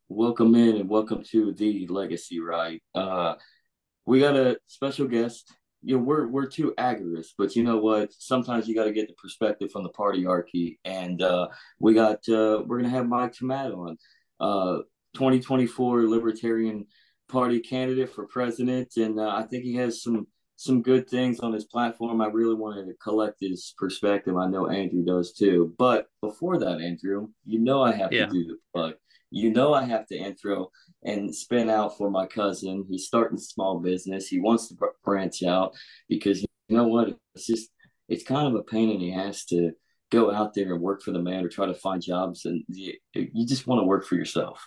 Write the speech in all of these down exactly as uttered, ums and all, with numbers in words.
Welcome in and welcome to the Legacy Right. Uh, we got a special guest. You know, we're we're two agorists, but you know what? Sometimes you got to get the perspective from the partyarchy, and uh, we got uh, we're gonna have Mike Tomat on, uh, twenty twenty-four Libertarian Party candidate for president, and uh, I think he has some some good things on his platform. I really wanted to collect his perspective. I know Andrew does too. But before that, Andrew, you know I have to Yeah. do the plug. You know I have to intro and spin out for my cousin. He's starting small business. He wants to branch out because you know what? It's just it's kind of a pain in the ass to go out there and work for the man or try to find jobs, and you, you just want to work for yourself.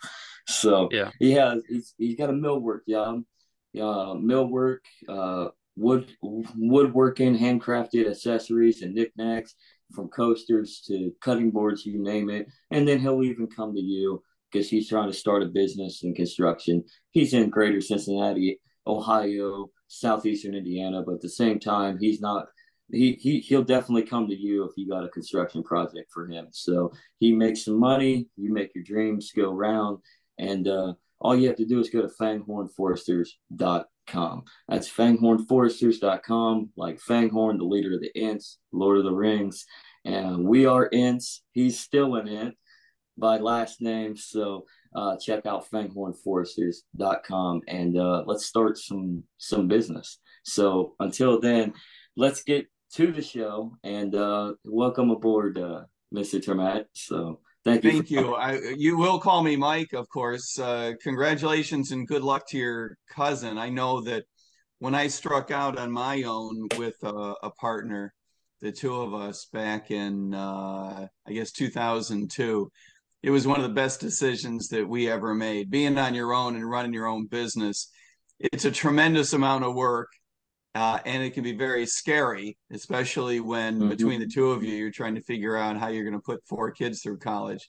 So Yeah. he has he's he's got a millwork job, uh, millwork, uh, wood woodworking, handcrafted accessories and knickknacks from coasters to cutting boards, you name it. And then he'll even come to you because he's trying to start a business in construction. He's in Greater Cincinnati, Ohio, Southeastern Indiana, but at the same time, he's not. He, he he'll definitely come to you if you got a construction project for him. So he makes some money, you make your dreams go round, and uh, all you have to do is go to fanghorn foresters dot com. That's fanghorn foresters dot com, like Fanghorn, the leader of the Ents, Lord of the Rings. And we are Ents. He's still an Ent by last name. So uh, check out fanghorn foresters dot com and uh, let's start some some business. So until then, let's get to the show and uh, welcome aboard, uh, mister Termat. So thank you for Thank you. I, you will call me Mike, of course. Uh, congratulations and good luck to your cousin. I know that when I struck out on my own with a, a partner, the two of us back in, uh, I guess, two thousand two, it was one of the best decisions that we ever made. Being on your own and running your own business, it's a tremendous amount of work. Uh, and it can be very scary, especially when between the Mhm. two of you, you're trying to figure out how you're going to put four kids through college.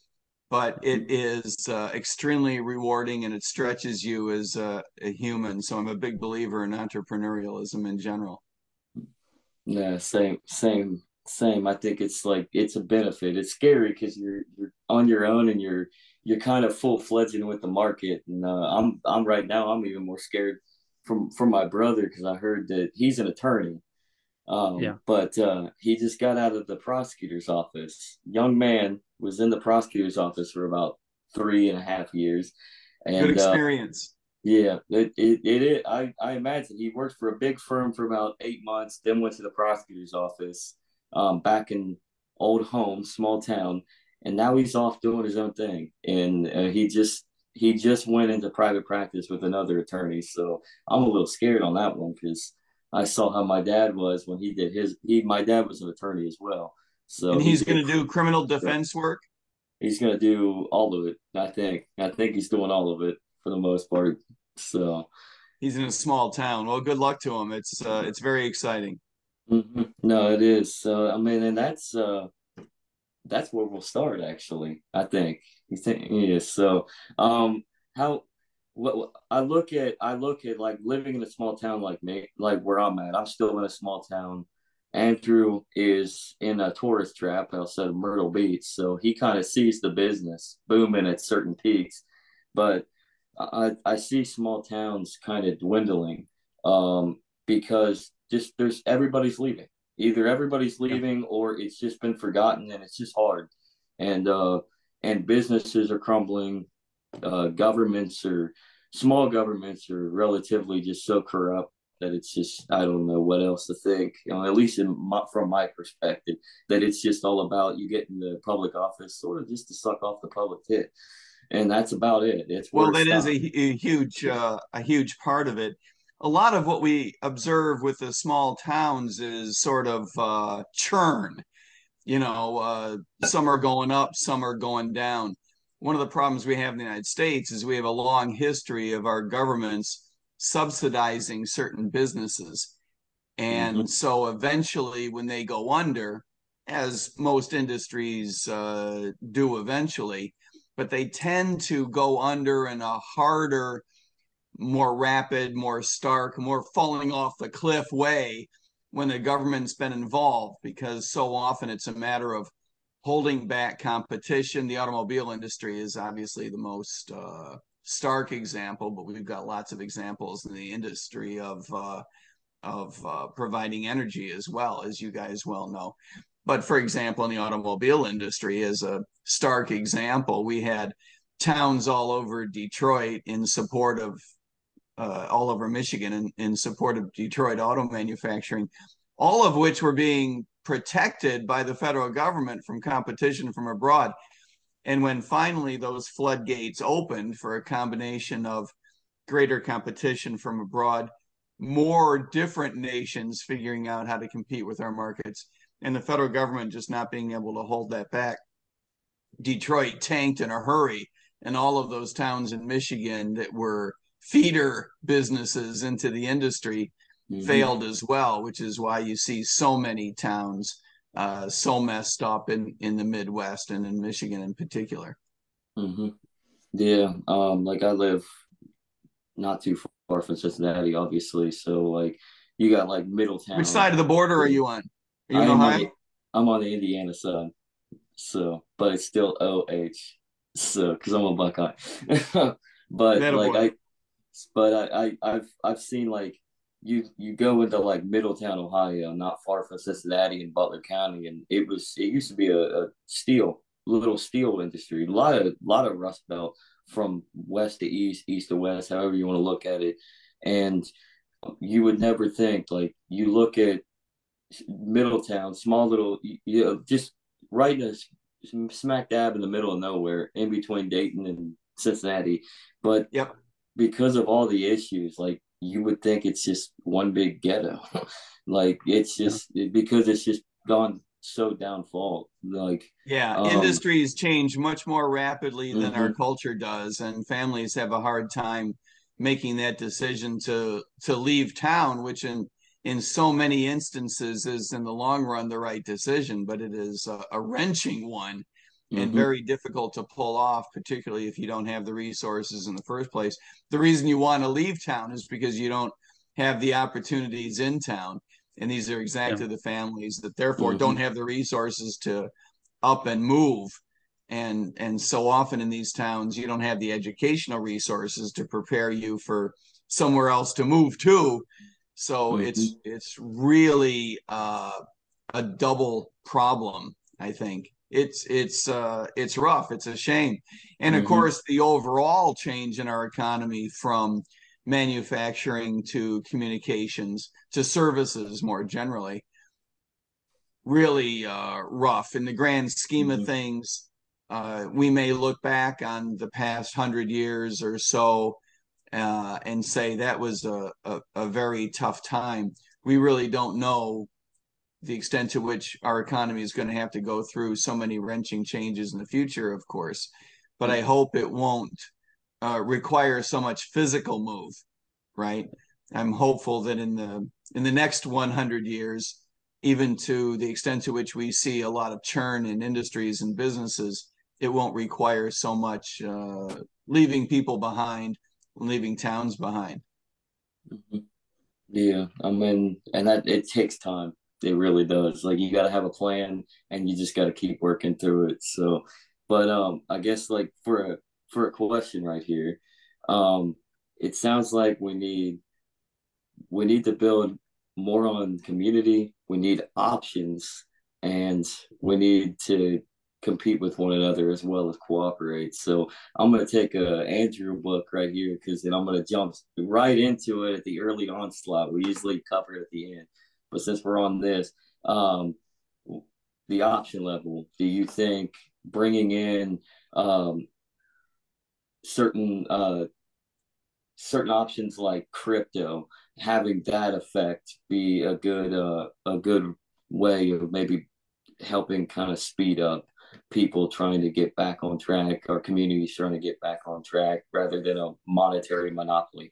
But it is uh, extremely rewarding and it stretches you as a, a human. So I'm a big believer in entrepreneurialism in general. Yeah, same, same, same. I think it's like it's a benefit. It's scary because you're you're on your own and you're you're kind of full fledged with the market. And uh, I'm I'm right now. I'm even more scared from from my brother because I heard that he's an attorney. Um, Yeah. but uh, he just got out of the prosecutor's office. Young man was in the prosecutor's office for about three and a half years, Good and uh, experience. yeah, it, it it is. I I imagine he worked for a big firm for about eight months, then went to the prosecutor's office, um, back in old home, small town, and now he's off doing his own thing. And uh, he just he just went into private practice with another attorney. So I'm a little scared on that one because I saw how my dad was when he did his. He My dad was an attorney as well, so And he he's did. going to do criminal defense work. He's gonna do all of it. I think. I think he's doing all of it for the most part. So. He's in a small town. Well, good luck to him. It's uh, it's very exciting. Mhm. No, it is. So I mean, and that's uh that's where we'll start actually, I think. You think yeah, so um how what what- I look at I look at like living in a small town like me, like where I'm at. I'm still in a small town. Andrew is in a tourist trap outside of Myrtle Beach, so he kind of sees the business booming at certain peaks. But I I see small towns kind of dwindling um because just there's everybody's leaving. Either everybody's Yeah. leaving or it's just been forgotten and it's just hard. And uh and businesses are crumbling, uh governments are small governments are relatively just so corrupt that it's just I don't know what else to think. You know, at least in my, from my perspective, that it's just all about you getting the public office sort of just to suck off the public tit, and that's about it. It's where Well, it that is a, stops. a huge uh, a huge part of it. A lot of what we observe with the small towns is sort of uh, churn. You know, uh, some are going up, some are going down. One of the problems we have in the United States is we have a long history of our governments subsidizing certain businesses. Mm-hmm. And so eventually, when they go under, as most industries uh, do eventually, but they tend to go under in a harder, more rapid, more stark, more falling off the cliff way when the government's been involved, because so often it's a matter of holding back competition. The automobile industry is obviously the most uh, stark example, but we've got lots of examples in the industry of uh, of uh, providing energy as well, as you guys well know. But for example, in the automobile industry, as a stark example, we had towns all over Detroit in support of uh, all over Michigan in, in support of Detroit auto manufacturing, all of which were being protected by the federal government from competition from abroad. And when finally those floodgates opened for a combination of greater competition from abroad, more different nations figuring out how to compete with our markets, and the federal government just not being able to hold that back, Detroit tanked in a hurry, and all of those towns in Michigan that were feeder businesses into the industry mm-hmm. failed as well, which is why you see so many towns uh, so messed up in, in the Midwest and in Michigan in particular. Mm-hmm. Yeah, um, like I live not too far from Cincinnati, obviously, so like you got like Middletown. Which side of the border are you on? Are you in I'm Ohio? On the, I'm on the Indiana side, so but it's still O H, so because I'm a Buckeye. But that like I, but I, I I've I've seen like you you go into like Middletown, Ohio, not far from Cincinnati and Butler County, and it was it used to be a, a steel little steel industry, a lot of lot of Rust Belt from west to east, east to west, however you want to look at it, and you would never think like you look at Middletown, small little, you know, just right in a smack dab in the middle of nowhere, in between Dayton and Cincinnati, but yep. because of all the issues, like you would think it's just one big ghetto. Like it's just yeah. because it's just gone so downfall. Like yeah, um, industries change much more rapidly than mm-hmm. our culture does, and families have a hard time making that decision to to leave town, which in in so many instances is in the long run the right decision, but it is a, a wrenching one and mm-hmm. very difficult to pull off, particularly if you don't have the resources in the first place. The reason you want to leave town is because you don't have the opportunities in town. And these are exactly yeah. the families that therefore mm-hmm. don't have the resources to up and move. And, and so often in these towns, you don't have the educational resources to prepare you for somewhere else to move to. So mm-hmm. it's, it's really uh, a double problem, I think. It's it's uh it's rough. It's a shame, and of mm-hmm. course the overall change in our economy from manufacturing to communications to services more generally, really uh, rough in the grand scheme mm-hmm. of things. Uh, we may look back on the past hundred years or so uh, and say that was a, a a very tough time. We really don't know the extent to which our economy is going to have to go through so many wrenching changes in the future, of course, but I hope it won't uh, require so much physical move, right? I'm hopeful that in the in the next one hundred years, even to the extent to which we see a lot of churn in industries and businesses, it won't require so much uh, leaving people behind, leaving towns behind. Mm-hmm. Yeah, I mean, and that it takes time. It really does. Like you got to have a plan, and you just got to keep working through it. So, but um, I guess like for a for a question right here, um, it sounds like we need we need to build more on community. We need options, and we need to compete with one another as well as cooperate. So I'm gonna take a Andrew book right here because then I'm gonna jump right into it at the early onslaught. We usually cover it at the end. But since we're on this, um, the option level, do you think bringing in um, certain uh, certain options like crypto, having that effect be a good uh, a good way of maybe helping kind of speed up people trying to get back on track, or communities trying to get back on track, rather than a monetary monopoly?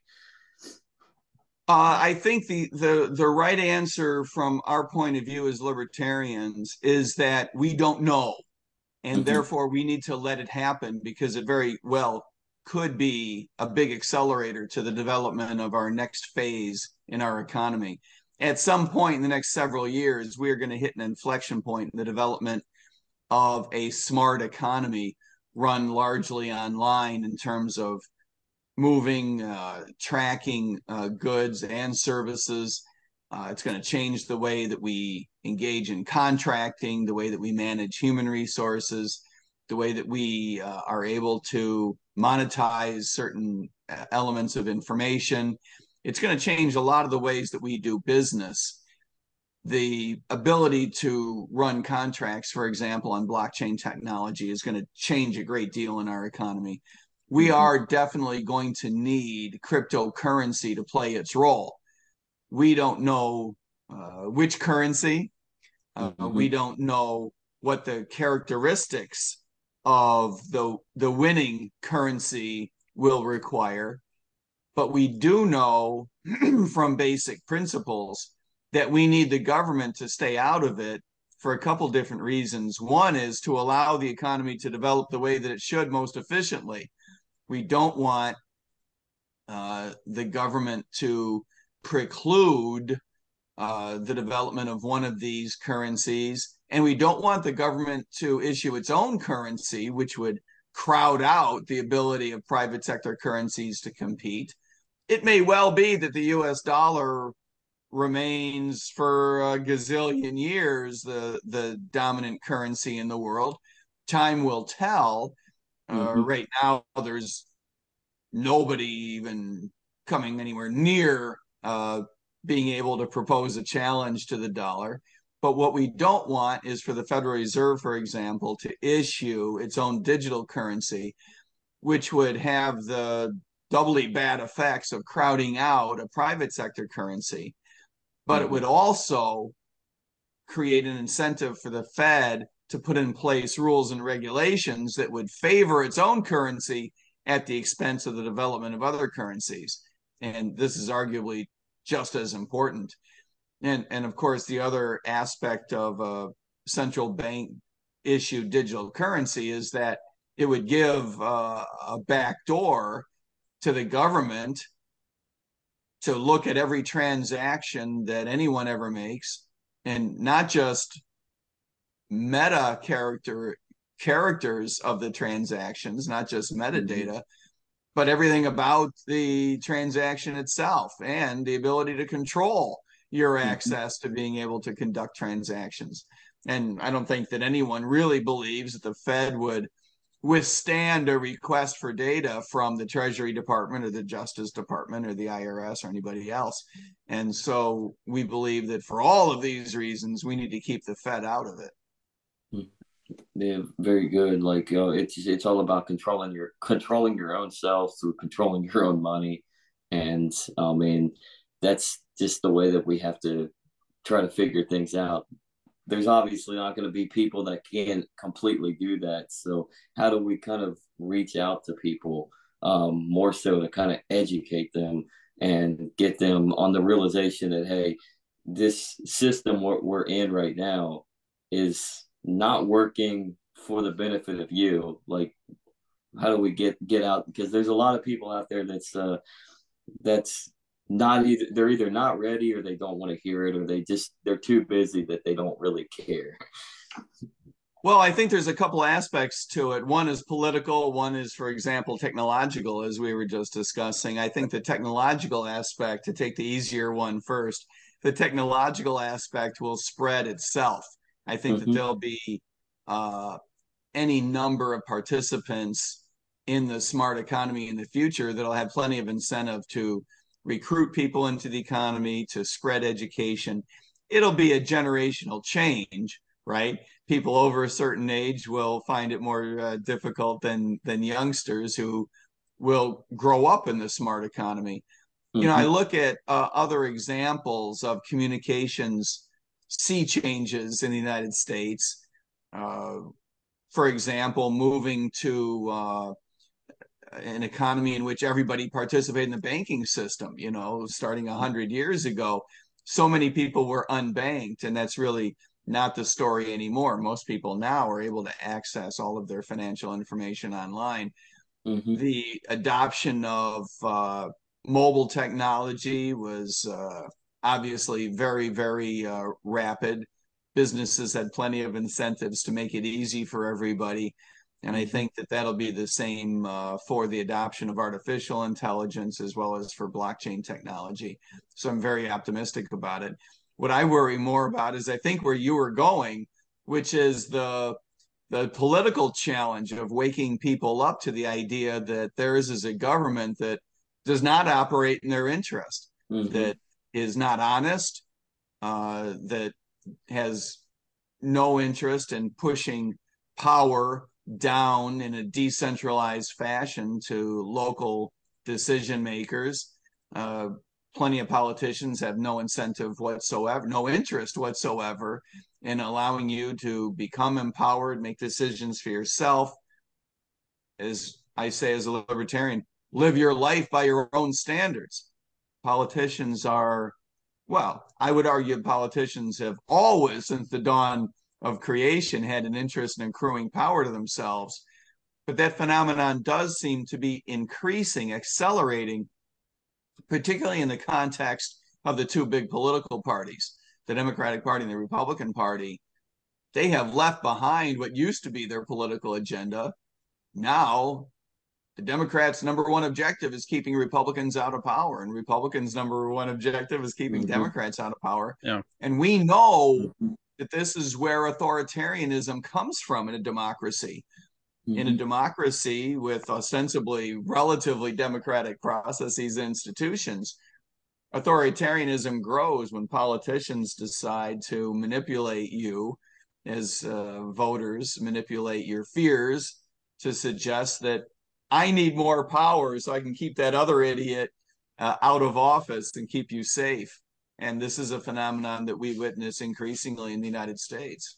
Uh, I think the, the the right answer from our point of view as libertarians is that we don't know, and mm-hmm. therefore we need to let it happen, because it very well could be a big accelerator to the development of our next phase in our economy. At some point in the next several years, we are going to hit an inflection point in the development of a smart economy run largely online in terms of moving, uh, tracking uh, goods and services. Uh, it's going to change the way that we engage in contracting, the way that we manage human resources, the way that we uh, are able to monetize certain uh, elements of information. It's going to change a lot of the ways that we do business. The ability to run contracts, for example, on blockchain technology is going to change a great deal in our economy. We Mm-hmm. are definitely going to need cryptocurrency to play its role. We don't know uh, which currency, uh, Mm-hmm. we don't know what the characteristics of the, the winning currency will require, but we do know from basic principles that we need the government to stay out of it for a couple different reasons. One is to allow the economy to develop the way that it should most efficiently. We don't want uh, the government to preclude uh, the development of one of these currencies. And we don't want the government to issue its own currency, which would crowd out the ability of private sector currencies to compete. It may well be that the U S dollar remains for a gazillion years the, the dominant currency in the world. Time will tell. Uh, Mm-hmm. right now, there's nobody even coming anywhere near uh, being able to propose a challenge to the dollar. But what we don't want is for the Federal Reserve, for example, to issue its own digital currency, which would have the doubly bad effects of crowding out a private sector currency. But it Mm-hmm. would also create an incentive for the Fed to put in place rules and regulations that would favor its own currency at the expense of the development of other currencies. And this is arguably just as important. And, and of course, the other aspect of a central bank issued digital currency is that it would give uh, a backdoor to the government to look at every transaction that anyone ever makes, and not just meta character characters of the transactions, not just Mm-hmm. metadata, but everything about the transaction itself and the ability to control your Mm-hmm. access to being able to conduct transactions. And I don't think that anyone really believes that the Fed would withstand a request for data from the Treasury Department or the Justice Department or the I R S or anybody else. And so we believe that for all of these reasons, we need to keep the Fed out of it. Yeah, very good. Like uh, it's it's all about controlling your controlling your own self through controlling your own money, and I mean that's just the way that we have to try to figure things out. There's obviously not going to be people that can completely do that. So how do we kind of reach out to people um, more so to kind of educate them and get them on the realization that hey, this system we're, we're in right now is not working for the benefit of you. Like, how do we get get out? Because there's a lot of people out there that's uh, that's not either they're either not ready or they don't want to hear it or they just they're too busy that they don't really care. Well, I think there's a couple aspects to it. One is political, one is, for example, technological, as we were just discussing. I think the technological aspect, to take the easier one first, the technological aspect will spread itself. I think that Mm-hmm. there'll be uh, any number of participants in the smart economy in the future that'll have plenty of incentive to recruit people into the economy, to spread education. It'll be a generational change, right? People over a certain age will find it more uh, difficult than than youngsters who will grow up in the smart economy. You know, I Mm-hmm. look at uh, other examples of communications sea changes in the United States. Uh, for example, moving to uh, an economy in which everybody participated in the banking system, you know, starting one hundred years ago, so many people were unbanked. And that's really not the story anymore. Most people now are able to access all of their financial information online. Mm-hmm. The adoption of uh, mobile technology was uh, obviously very, very uh, rapid. businesses had plenty of incentives to make it easy for everybody. And I think that that'll be the same uh, for the adoption of artificial intelligence as well as for blockchain technology. So I'm very optimistic about it. What I worry more about is I think where you were going, which is the the political challenge of waking people up to the idea that theirs is a government that does not operate in their interest, mm-hmm. that is not honest, uh, that has no interest in pushing power down in a decentralized fashion to local decision makers. Uh, plenty of politicians have no incentive whatsoever, no interest whatsoever in allowing you to become empowered, make decisions for yourself. As I say, as a libertarian, live your life by your own standards. Politicians are, well, I would argue politicians have always, since the dawn of creation, had an interest in accruing power to themselves. But that phenomenon does seem to be increasing, accelerating, particularly in the context of the two big political parties, the Democratic Party and the Republican Party. They have left behind what used to be their political agenda. Now, the Democrats' number one objective is keeping Republicans out of power, and Republicans' number one objective is keeping mm-hmm. Democrats out of power. Yeah. And we know mm-hmm. that this is where authoritarianism comes from in a democracy. Mm-hmm. In a democracy with ostensibly relatively democratic processes and institutions, authoritarianism grows when politicians decide to manipulate you as uh, voters, manipulate your fears to suggest that I need more power so I can keep that other idiot uh, out of office and keep you safe. And this is a phenomenon that we witness increasingly in the United States.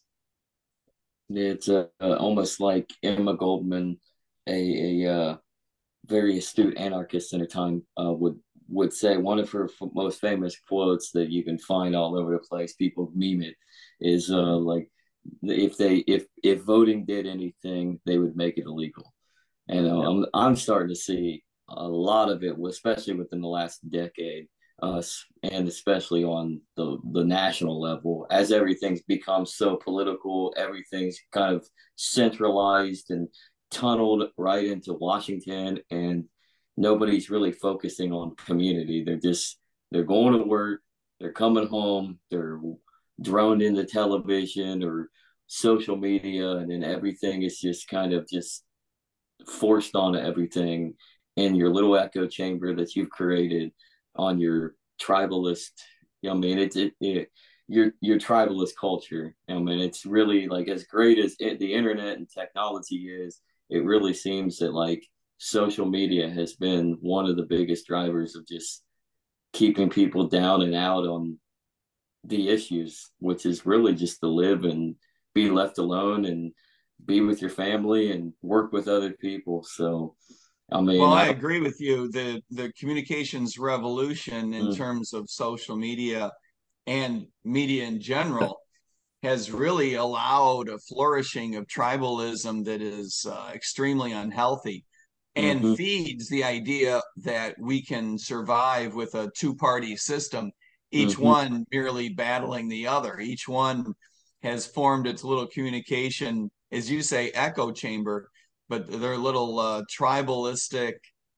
It's uh, uh, almost like Emma Goldman, a, a uh, very astute anarchist in her time, uh, would would say. One of her f- most famous quotes that you can find all over the place, people meme it, is uh, like, if they if if voting did anything, they would make it illegal. And uh, I'm I'm starting to see a lot of it, especially within the last decade, uh, and especially on the the national level, as everything's become so political, everything's kind of centralized and tunneled right into Washington, and nobody's really focusing on community. They're just they're going to work, they're coming home, they're droned into television or social media, and then everything is just kind of just forced onto everything in your little echo chamber that you've created on your tribalist. You know, I mean, it's it, it your your tribalist culture. I mean, it's really like, as great as it, the internet and technology is, it really seems that like social media has been one of the biggest drivers of just keeping people down and out on the issues, which is really just to live and be left alone and be with your family and work with other people. So, I mean, well, I, I agree with you. The the communications revolution in mm. terms of social media and media in general has really allowed a flourishing of tribalism that is uh, extremely unhealthy and mm-hmm. feeds the idea that we can survive with a two-party system, each mm-hmm. one merely battling the other. Each one has formed its little communication, as you say, echo chamber, but they're little uh, tribalistic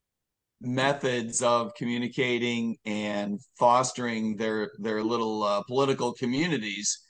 methods of communicating and fostering their their little uh, political communities.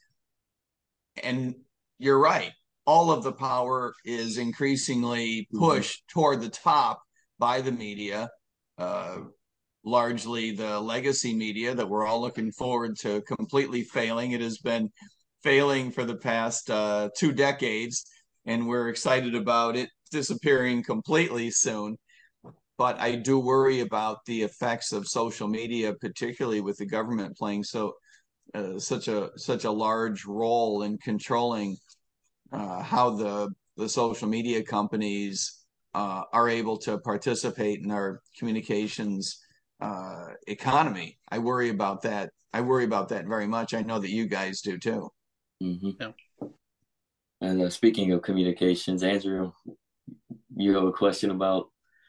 And you're right, all of the power is increasingly pushed mm-hmm. toward the top by the media, uh, largely the legacy media that we're all looking forward to completely failing. It has been failing for the past uh, two decades, and we're excited about it disappearing completely soon. But I do worry about the effects of social media, particularly with the government playing so uh, such a such a large role in controlling uh, how the the social media companies uh, are able to participate in our communications uh, economy. I worry about that. I worry about that very much. I know that you guys do too. Mm-hmm. Yeah. And uh, speaking of communications, Andrew, you have a question about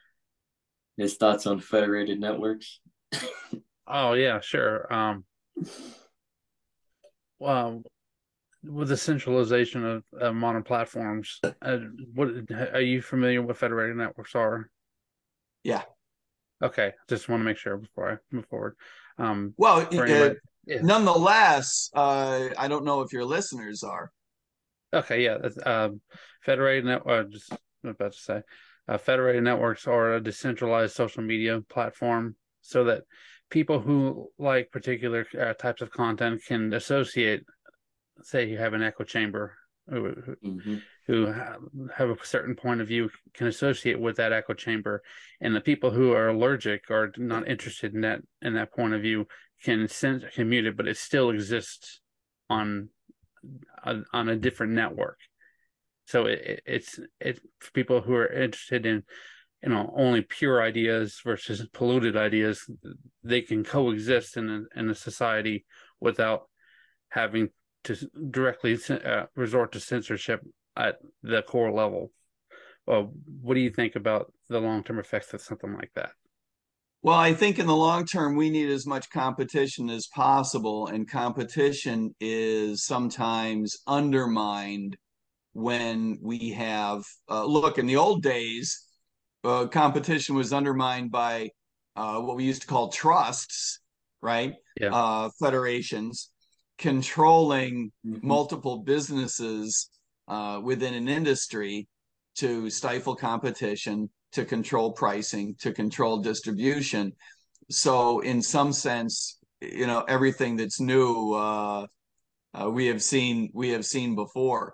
his thoughts on federated networks? Oh yeah, sure. Um, well, with the centralization of uh, modern platforms, uh, what are you familiar with federated networks are? Yeah. Okay, just want to make sure before I move forward. Um, Well, for uh, anybody, yeah. nonetheless, uh, I don't know if your listeners are. Okay, yeah. That's, um, federated net. Uh, just what I was about to say, uh, federated networks are a decentralized social media platform, so that people who like particular uh, types of content can associate. Say you have an echo chamber who, Mm-hmm. who have a certain point of view can associate with that echo chamber, and the people who are allergic or not interested in that in that point of view can sense can mute it, but it still exists on on, on a different network. So it, it's it's for people who are interested in you know only pure ideas versus polluted ideas. They can coexist in a, in a society without having to directly uh, resort to censorship at the core level. Well, what do you think about the long term effects of something like that? Well, I think in the long term, we need as much competition as possible, and competition is sometimes undermined when we have uh, look in the old days, uh, competition was undermined by uh, what we used to call trusts, right? Yeah, Uh, federations controlling Mm-hmm. multiple businesses uh, within an industry to stifle competition, to control pricing, to control distribution. So, in some sense, you know, everything that's new, uh, uh, we have seen we have seen before.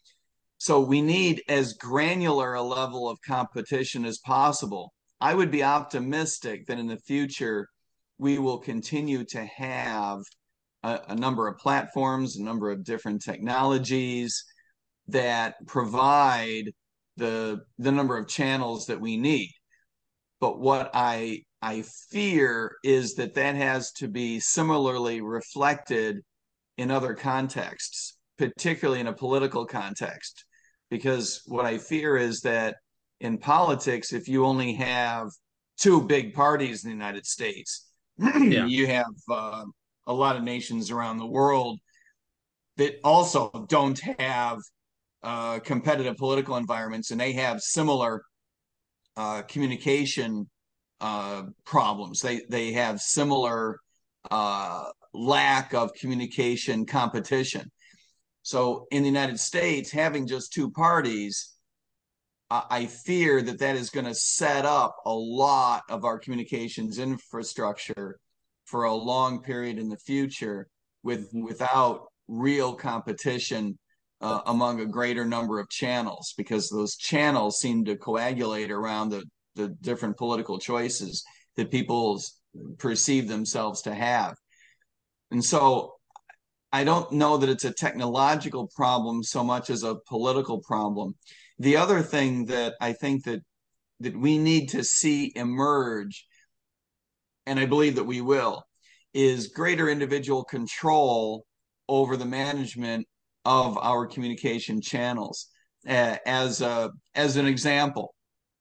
So we need as granular a level of competition as possible. I would be optimistic that in the future we will continue to have a, a number of platforms, a number of different technologies that provide the the number of channels that we need. But what I I fear is that that has to be similarly reflected in other contexts, particularly in a political context. Because what I fear is that in politics, if you only have two big parties in the United States, yeah, you have uh, a lot of nations around the world that also don't have uh, competitive political environments, and they have similar uh, communication uh, problems. They they have similar uh, lack of communication competition. So in the United States, having just two parties, I fear that that is going to set up a lot of our communications infrastructure for a long period in the future with Mm-hmm. without real competition uh, among a greater number of channels, because those channels seem to coagulate around the, the different political choices that people perceive themselves to have. And so I don't know that it's a technological problem so much as a political problem. The other thing that I think that that we need to see emerge, and I believe that we will, is greater individual control over the management of our communication channels. Uh, as a, as an example,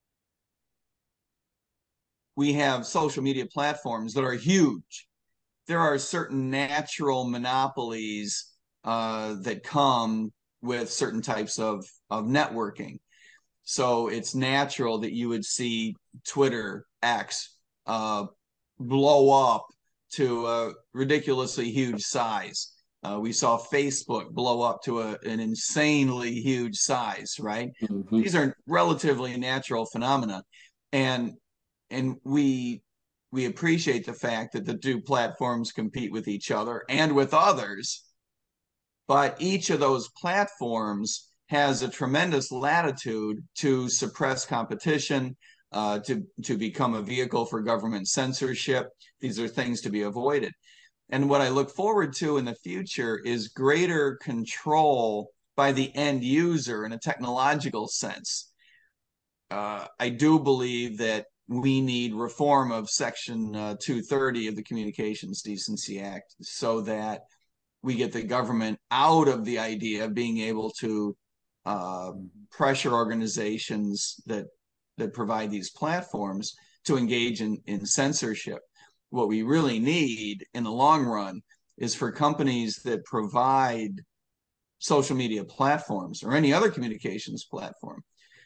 we have social media platforms that are huge. There are certain natural monopolies uh, that come with certain types of, of networking. So it's natural that you would see Twitter, X, uh, blow up to a ridiculously huge size. Uh, we saw Facebook blow up to a, an insanely huge size, right? Mm-hmm. These are relatively natural phenomena. And and we we appreciate the fact that the two platforms compete with each other and with others, but each of those platforms has a tremendous latitude to suppress competition, uh, to to become a vehicle for government censorship. These are things to be avoided. And what I look forward to in the future is greater control by the end user in a technological sense. Uh, I do believe that we need reform of Section uh, two thirty of the Communications Decency Act so that we get the government out of the idea of being able to uh, pressure organizations that that provide these platforms to engage in, in censorship. What we really need in the long run is for companies that provide social media platforms or any other communications platform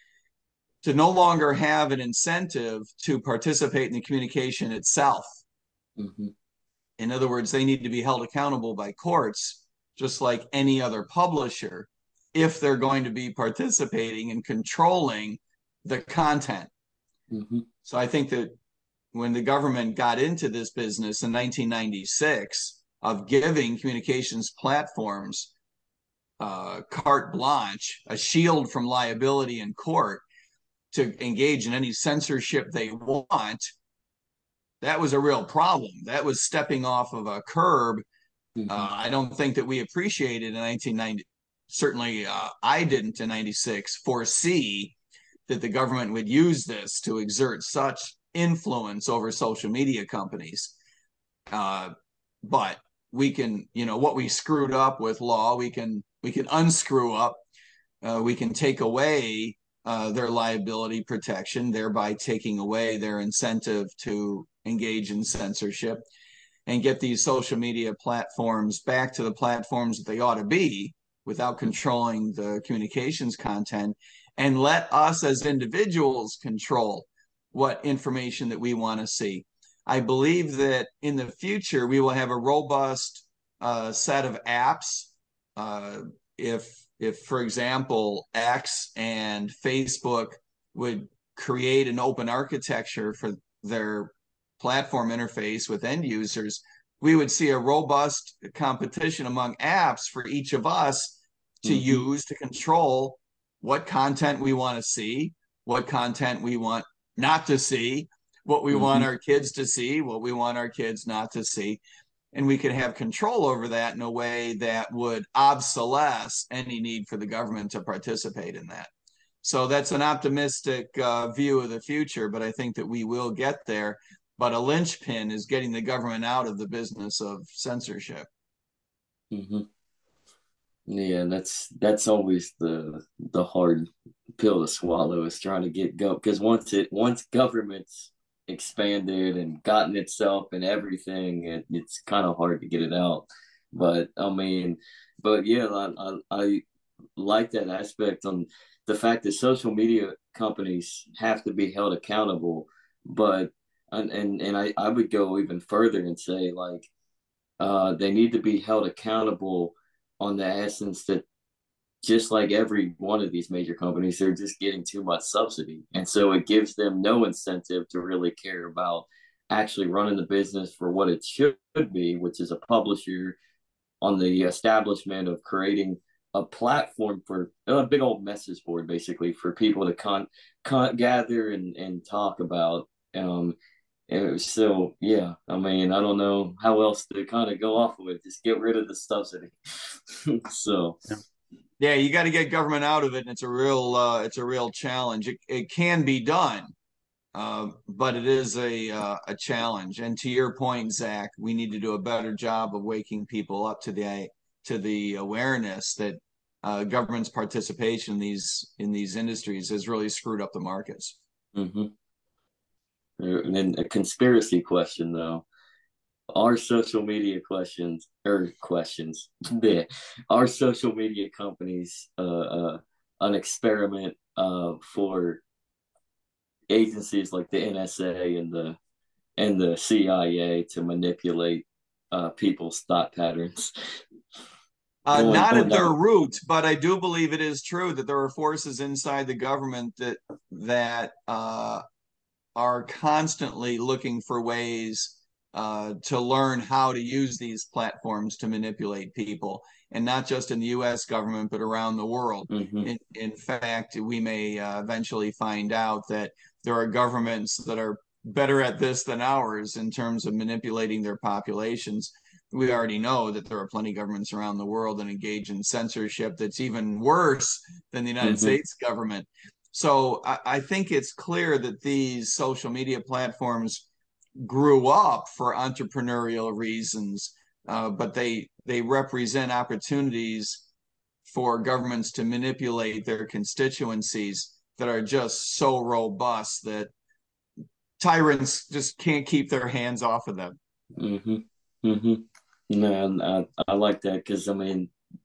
to no longer have an incentive to participate in the communication itself. Mm-hmm. In other words, they need to be held accountable by courts, just like any other publisher, if they're going to be participating and controlling the content. Mm-hmm. So I think that when the government got into this business in nineteen ninety-six of giving communications platforms uh, carte blanche, a shield from liability in court to engage in any censorship they want, that was a real problem. That was stepping off of a curb. Mm-hmm. Uh, I don't think that we appreciated in nineteen ninety. Certainly, uh, I didn't in ninety-six foresee that the government would use this to exert such influence over social media companies. Uh, but we can, you know, what we screwed up with law, we can we can unscrew up. Uh, we can take away uh, their liability protection, thereby taking away their incentive to engage in censorship, and get these social media platforms back to the platforms that they ought to be without controlling the communications content, and let us as individuals control what information that we want to see. I believe that in the future, we will have a robust uh, set of apps. Uh, if, if, for example, X and Facebook would create an open architecture for their platform interface with end users, we would see a robust competition among apps for each of us to mm-hmm. use to control what content we want to see, what content we want not to see, what we mm-hmm. want our kids to see, what we want our kids not to see. And we could have control over that in a way that would obsolesce any need for the government to participate in that. So that's an optimistic uh, view of the future, but I think that we will get there. But a linchpin is getting the government out of the business of censorship. Mm-hmm. Yeah, that's that's always the the hard pill to swallow, is trying to get go, because once it once government's expanded and gotten itself and everything, it, it's kind of hard to get it out. But I mean, but yeah, I, I I like that aspect on the fact that social media companies have to be held accountable. But and and, and I, I would go even further and say, like, uh, they need to be held accountable on the essence that, just like every one of these major companies, they're just getting too much subsidy. And so it gives them no incentive to really care about actually running the business for what it should be, which is a publisher on the establishment of creating a platform for a big old message board, basically, for people to con, con gather and, and talk about. Um, and so, yeah, I mean, I don't know how else to kind of go off of it. Just get rid of the subsidy. So, yeah. Yeah, you got to get government out of it, and it's a real uh, it's a real challenge. It it can be done, uh, but it is a uh, a challenge. And to your point, Zach, we need to do a better job of waking people up to the to the awareness that uh, government's participation in these in these industries has really screwed up the markets. Mm-hmm. And then a conspiracy question, though. Are social media questions or questions yeah, are social media companies uh, uh, an experiment uh, for agencies like the N S A and the and the C I A to manipulate uh, people's thought patterns? Uh, going, not at their root, but I do believe it is true that there are forces inside the government that that uh, are constantly looking for ways Uh, to learn how to use these platforms to manipulate people, and not just in the U S government, but around the world. Mm-hmm. In, in fact, we may uh, eventually find out that there are governments that are better at this than ours in terms of manipulating their populations. We already know that there are plenty of governments around the world that engage in censorship that's even worse than the United mm-hmm. States government. So I, I think it's clear that these social media platforms grew up for entrepreneurial reasons, uh, but they they represent opportunities for governments to manipulate their constituencies that are just so robust that tyrants just can't keep their hands off of them. Mm-hmm. Mm-hmm. No, I, I like that, because I mean,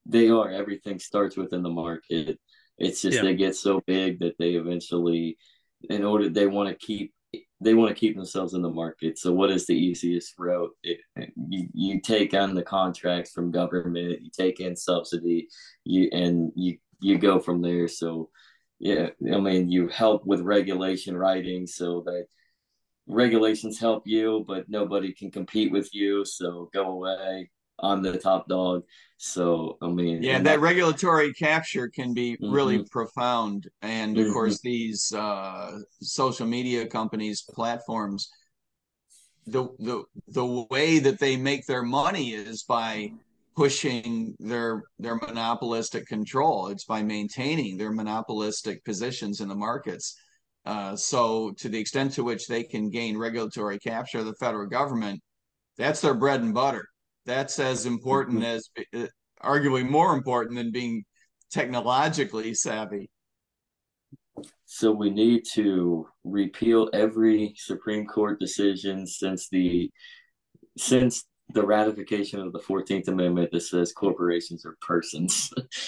they are. Everything starts within the market. It's just Yeah. they get so big that they eventually, in order, they want to keep they want to keep themselves in the market. So what is the easiest route? It, you you take on the contracts from government, you take in subsidy, you and you you go from there. So yeah, I mean you help with regulation writing so that regulations help you, but nobody can compete with you. So go away. I'm the top dog. So I mean, Yeah, and that that. regulatory capture can be really Mm-hmm, profound. And of mm-hmm, course, these uh, social media companies, platforms, the the the way that they make their money is by pushing their their monopolistic control. It's by maintaining their monopolistic positions in the markets. Uh, so to the extent to which they can gain regulatory capture of the federal government, that's their bread and butter. That's as important mm-hmm. as, uh, arguably more important than being technologically savvy. So we need to repeal every Supreme Court decision since the since the ratification of the fourteenth Amendment that says corporations are persons.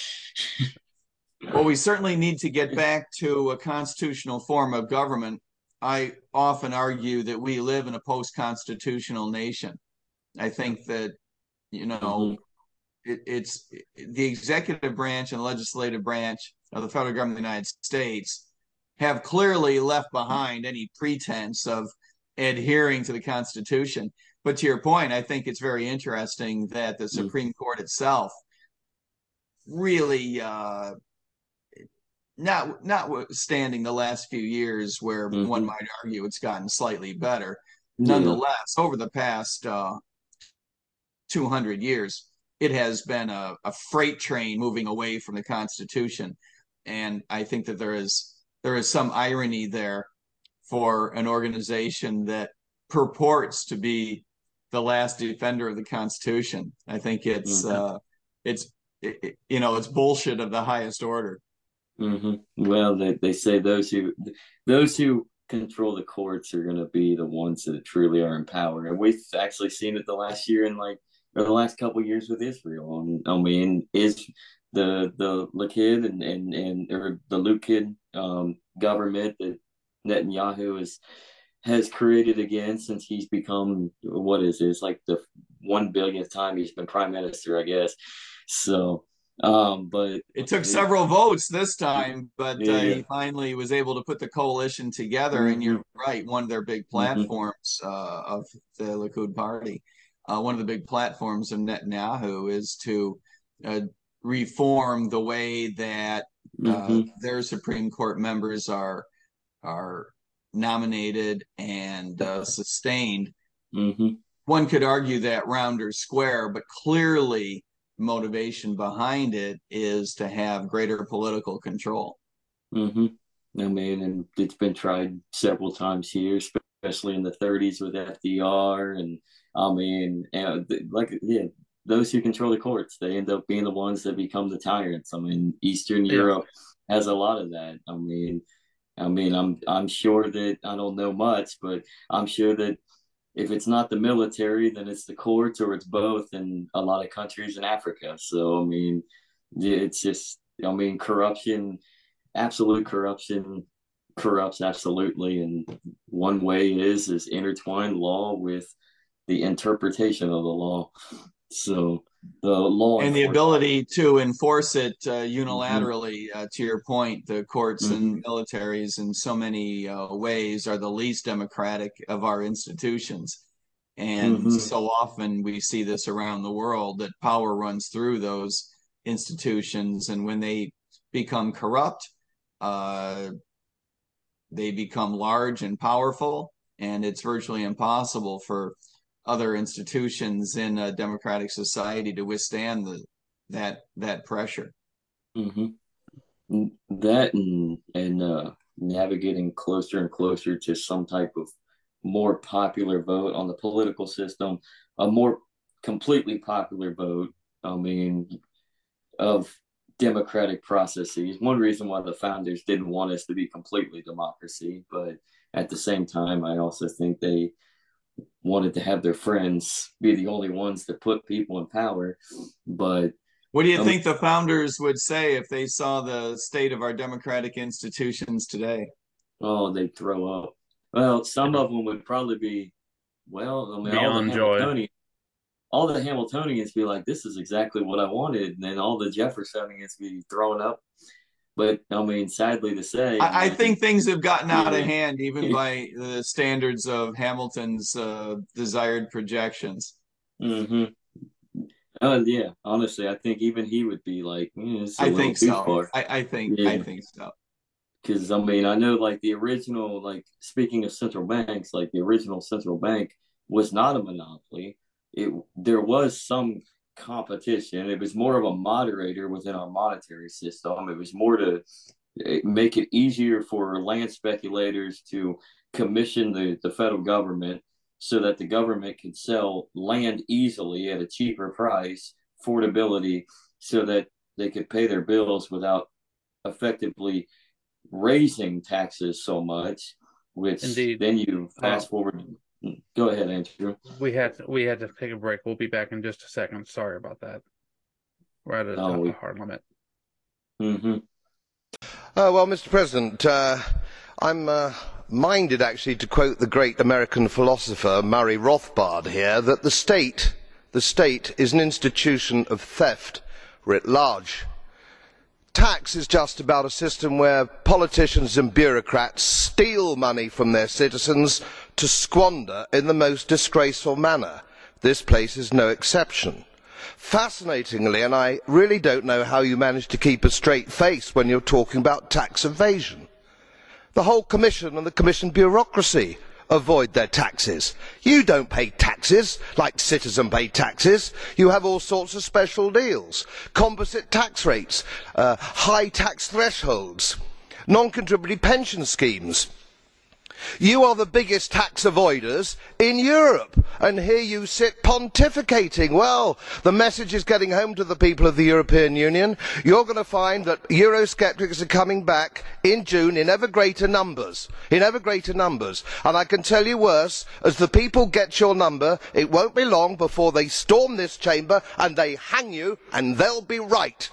Well, we certainly need to get back to a constitutional form of government. I often argue that we live in a post-constitutional nation. I think that, you Mm-hmm, know, it, it's the executive branch and legislative branch of the federal government of the United States have clearly left behind any pretense of adhering to the Constitution. But to your point, I think it's very interesting that the mm-hmm, Supreme Court itself really, uh, not notwithstanding the last few years where one mm-hmm. might argue it's gotten slightly better, Yeah. nonetheless, over the past uh, two hundred years, it has been a, a freight train moving away from the Constitution. And I think that there is there is some irony there for an organization that purports to be the last defender of the Constitution. I think it's Mm-hmm. uh, it's it, you know it's bullshit of the highest order. Mm-hmm. Well, they, they say those who those who control the courts are going to be the ones that truly are in power, and we've actually seen it the last year and like or the last couple of years with Israel. And I mean, is the the Likud and and and or the Likud um, government that Netanyahu is has created again since he's become what is it? It's like the one billionth time he's been prime minister, I guess. So, um, but It took it, several votes this time, but uh, yeah. he finally was able to put the coalition together. And Mm-hmm, you're right, one of their big mm-hmm, platforms uh, of the Likud party, uh, one of the big platforms of Netanyahu is to uh, reform the way that uh, mm-hmm, their Supreme Court members are are nominated and uh, sustained. mm-hmm, One could argue that round or square, but clearly motivation behind it is to have greater political control. mm-hmm. I mean, and it's been tried several times here, especially in the thirties with F D R. And I mean, and like, yeah, those who control the courts, they end up being the ones that become the tyrants. I mean, Eastern Yeah. Europe has a lot of that. I mean, I mean, I'm I'm sure that I don't know much, but I'm sure that if it's not the military, then it's the courts or it's both in a lot of countries in Africa. So I mean, yeah, it's just I mean, corruption, absolute corruption corrupts absolutely, and one way is is intertwined law with the interpretation of the law. So the law And the enforcement. ability to enforce it uh, Mm-hmm, unilaterally, uh, to your point, the courts mm-hmm, and militaries in so many uh, ways are the least democratic of our institutions. And mm-hmm, so often we see this around the world that power runs through those institutions. And when they become corrupt, uh, they become large and powerful. And it's virtually impossible for other institutions in a democratic society to withstand the, that that pressure. mm-hmm. That and and uh, navigating closer and closer to some type of more popular vote on the political system, a more completely popular vote. I mean, of democratic processes. One reason why the founders didn't want us to be completely democracy, but at the same time, I also think they wanted to have their friends be the only ones to put people in power. But What do you Um, think the founders would say if they saw the state of our democratic institutions today? oh, they'd throw up. Well, some Yeah. of them would probably be, well, I mean, all the Beyond joy. Hamiltonians, all the Hamiltonians be like, this is exactly what I wanted. And then all the Jeffersonians be throwing up. But I mean, sadly to say, I I, I mean, think things have gotten out of yeah. hand, even by the standards of Hamilton's uh, desired projections. Mm-hmm. Oh yeah, honestly, I think even he would be like, eh, it's a I little think too so. far. I, I think I Yeah, think so. because I mean, I know like the original, like speaking of central banks, like the original central bank was not a monopoly. It There was some competition. It was more of a moderator within our monetary system. It was more to eh, make it easier for land speculators to commission the, the federal government so that the government could sell land easily at a cheaper price, affordability, so that they could pay their bills without effectively raising taxes so much, which Indeed. then you Uh, fast forward. Go ahead, Andrew. we had to, we had to take a break. We'll be back in just a second. Sorry about that. We're at a, No, a we, hard limit. mm-hmm. Uh, well, Mister President, uh, I'm uh, minded actually to quote the great American philosopher Murray Rothbard here, that the state, the state is an institution of theft writ large. Tax is just about a system where politicians and bureaucrats steal money from their citizens to squander in the most disgraceful manner. This place is no exception. Fascinatingly, and I really don't know how you manage to keep a straight face when you're talking about tax evasion, the whole Commission and the Commission bureaucracy avoid their taxes. You don't pay taxes like citizens pay taxes. You have all sorts of special deals, composite tax rates, uh, high tax thresholds, non-contributory pension schemes. You are the biggest tax avoiders in Europe, and here you sit pontificating. Well, the message is getting home to the people of the European Union. You're going to find that Eurosceptics are coming back in June in ever greater numbers, in ever greater numbers. And I can tell you worse, as the people get your number, it won't be long before they storm this chamber and they hang you, and they'll be right.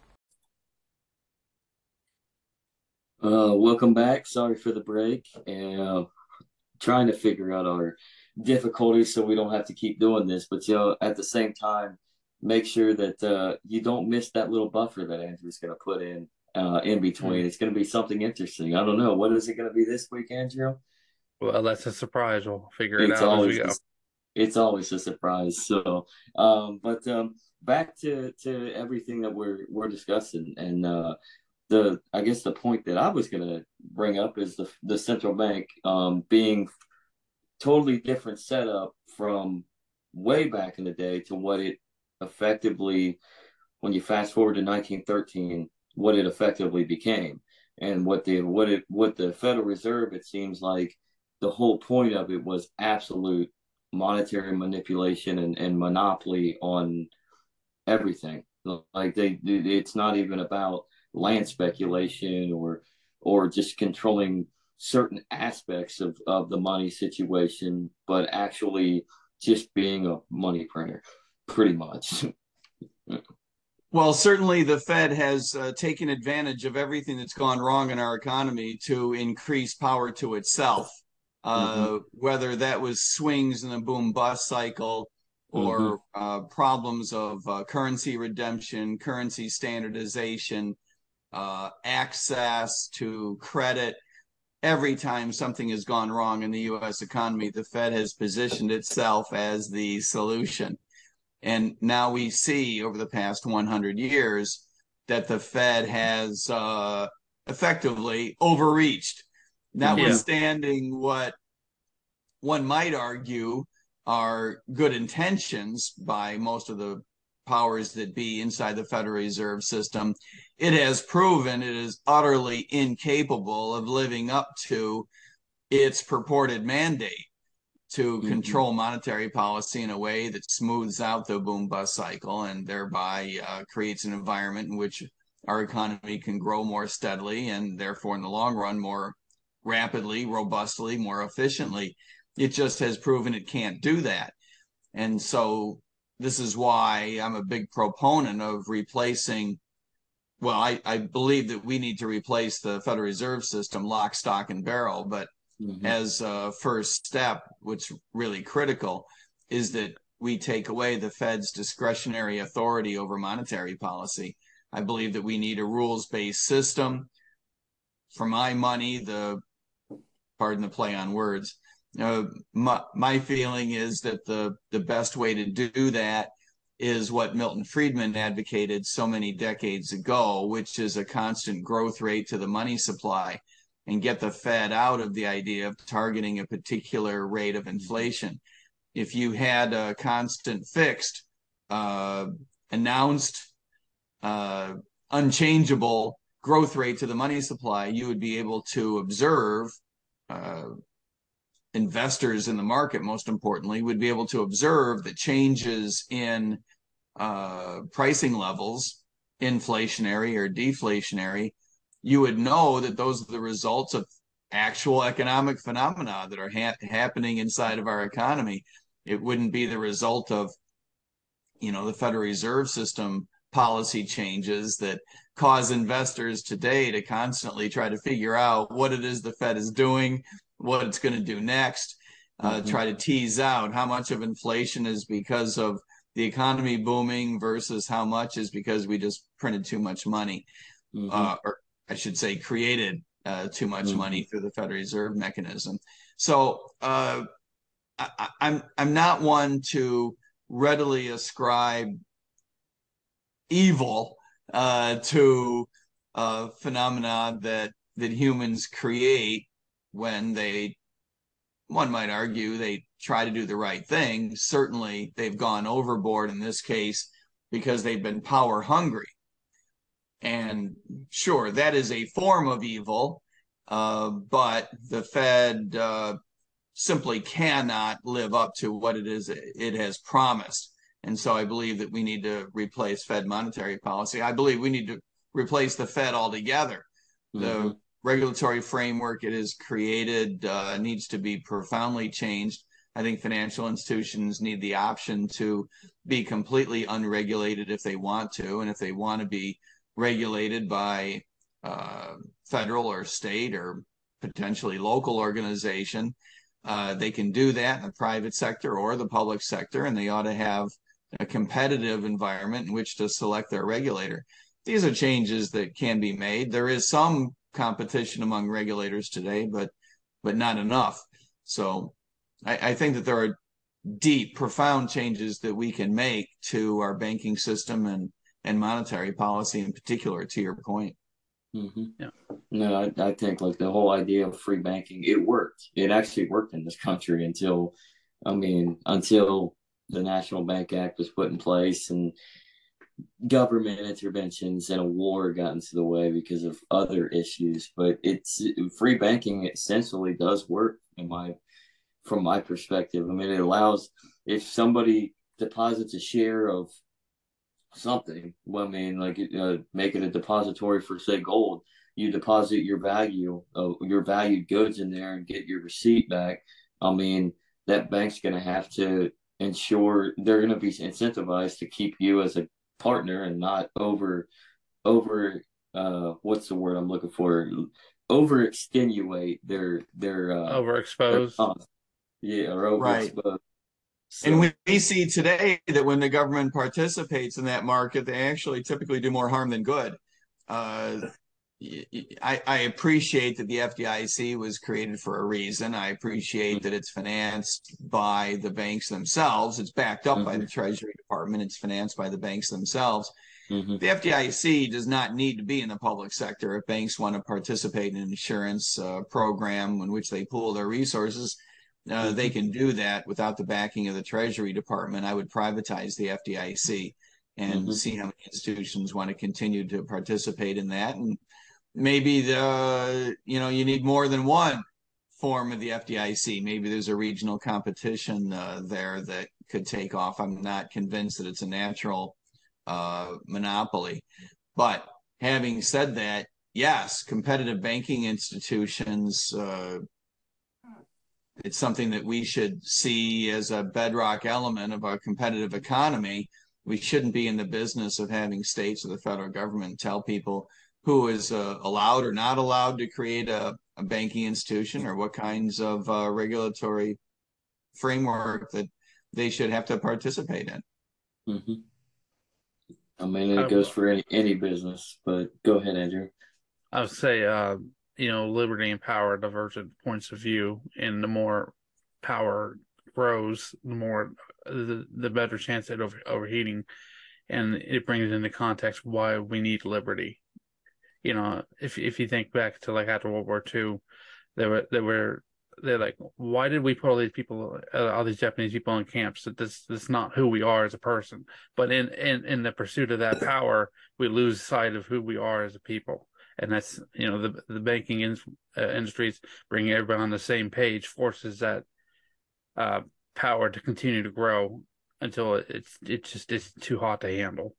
Uh, welcome back. Sorry for the break. And uh, trying to figure out our difficulties so we don't have to keep doing this. But you know, at the same time, make sure that uh, you don't miss that little buffer that Andrew's going to put in uh, in between. Mm. It's going to be something interesting. I don't know. What is it going to be this week, Andrew? Well, that's a surprise. We'll figure it it's out always as we go. A, it's always a surprise. So, um, but um, back to, to everything that we're we're discussing, and uh, the I guess the point that I was going to bring up is the the central bank um, being totally different setup from way back in the day to what it effectively, when you fast forward to nineteen thirteen, what it effectively became, and what the what it what the Federal Reserve, it seems like the whole point of it was absolute monetary manipulation and, and monopoly on everything. Like they, it's not even about land speculation or or just controlling certain aspects of, of the money situation, but actually just being a money printer, pretty much. Well, certainly the Fed has uh, taken advantage of everything that's gone wrong in our economy to increase power to itself, uh, mm-hmm. whether that was swings in the boom-bust cycle or mm-hmm. uh, problems of uh, currency redemption, currency standardization, uh, access to credit. Every time something has gone wrong in the U S economy, the Fed has positioned itself as the solution. And now we see over the past one hundred years that the Fed has uh, effectively overreached, notwithstanding yeah. what one might argue are good intentions by most of the powers that be inside the Federal Reserve System. It has proven it is utterly incapable of living up to its purported mandate to mm-hmm. control monetary policy in a way that smooths out the boom-bust cycle and thereby uh, creates an environment in which our economy can grow more steadily and therefore in the long run more rapidly, robustly, more efficiently. It just has proven it can't do that. And so this is why I'm a big proponent of replacing. Well, I, I believe that we need to replace the Federal Reserve System lock, stock, and barrel. But mm-hmm. as a first step, what's really critical is that we take away the Fed's discretionary authority over monetary policy. I believe that we need a rules-based system. For my money, the, pardon the play on words, uh, my, my feeling is that the, the best way to do that is what Milton Friedman advocated so many decades ago, which is a constant growth rate to the money supply, and get the Fed out of the idea of targeting a particular rate of inflation. If you had a constant fixed, uh, announced, uh, unchangeable growth rate to the money supply, you would be able to observe, uh, investors in the market, most importantly, would be able to observe the changes in uh, pricing levels, inflationary or deflationary. You would know that those are the results of actual economic phenomena that are ha- happening inside of our economy. It wouldn't be the result of, you know, the Federal Reserve System policy changes that cause investors today to constantly try to figure out what it is the Fed is doing, what it's going to do next, uh, mm-hmm. try to tease out how much of inflation is because of the economy booming versus how much is because we just printed too much money, mm-hmm. uh, or I should say created uh, too much mm-hmm. money through the Federal Reserve mechanism. So uh, I, I'm I'm not one to readily ascribe evil uh, to uh, phenomena that that humans create when they, one might argue, they try to do the right thing. Certainly, they've gone overboard in this case because they've been power hungry. And sure, that is a form of evil, uh, but the Fed uh, simply cannot live up to what it is it has promised. And so I believe that we need to replace Fed monetary policy. I believe we need to replace the Fed altogether. Mm-hmm. The regulatory framework it has created uh, needs to be profoundly changed. I think financial institutions need the option to be completely unregulated if they want to, and if they want to be regulated by uh, federal or state or potentially local organization, uh, they can do that in the private sector or the public sector, and they ought to have a competitive environment in which to select their regulator. These are changes that can be made. There is some competition among regulators today, but but not enough. So I, I think that there are deep, profound changes that we can make to our banking system and, and monetary policy in particular, to your point. Mm-hmm. Yeah. No, I, I think like the whole idea of free banking, it worked. It actually worked in this country until, I mean, until the National Bank Act was put in place and government interventions and a war got into the way because of other issues. But it's free banking essentially does work in my, from my perspective. I mean, it allows, if somebody deposits a share of something, well, I mean, like uh, make it a depository for say gold, you deposit your value of your valued goods in there and get your receipt back. I mean, that bank's going to have to ensure they're going to be incentivized to keep you as a partner and not over over uh what's the word I'm looking for over extenuate their their uh overexpose their, yeah or overexpose. Right. So. And we, we see today that when the government participates in that market, they actually typically do more harm than good. uh I, I appreciate that the F D I C was created for a reason. I appreciate mm-hmm. that it's financed by the banks themselves. It's backed up mm-hmm. by the Treasury Department. It's financed by the banks themselves. Mm-hmm. The F D I C does not need to be in the public sector. If banks want to participate in an insurance uh, program in which they pool their resources, uh, mm-hmm. they can do that without the backing of the Treasury Department. I would privatize the F D I C and mm-hmm. see how many institutions want to continue to participate in that. And maybe the you know you need more than one form of the F D I C. Maybe there's a regional competition uh, there that could take off. I'm not convinced that it's a natural uh, monopoly. But having said that, yes, competitive banking institutions uh, it's something that we should see as a bedrock element of our competitive economy. We shouldn't be in the business of having states or the federal government tell people who is uh, allowed or not allowed to create a, a banking institution, or what kinds of uh, regulatory framework that they should have to participate in. Mm-hmm. I mean, it I, goes for any, any business, but go ahead, Andrew. I would say, uh, you know, liberty and power divergent points of view, and the more power grows, the more the, the better chance at over, overheating, and it brings into context why we need liberty. You know, if if you think back to like after World War Two, there were there were they're like, why did we put all these people, uh, all these Japanese people in camps? That this this is not who we are as a person. But in in in the pursuit of that power, we lose sight of who we are as a people. And that's, you know, the the banking in, uh, industries bringing everybody on the same page forces that uh, power to continue to grow until it's it's just it's too hot to handle.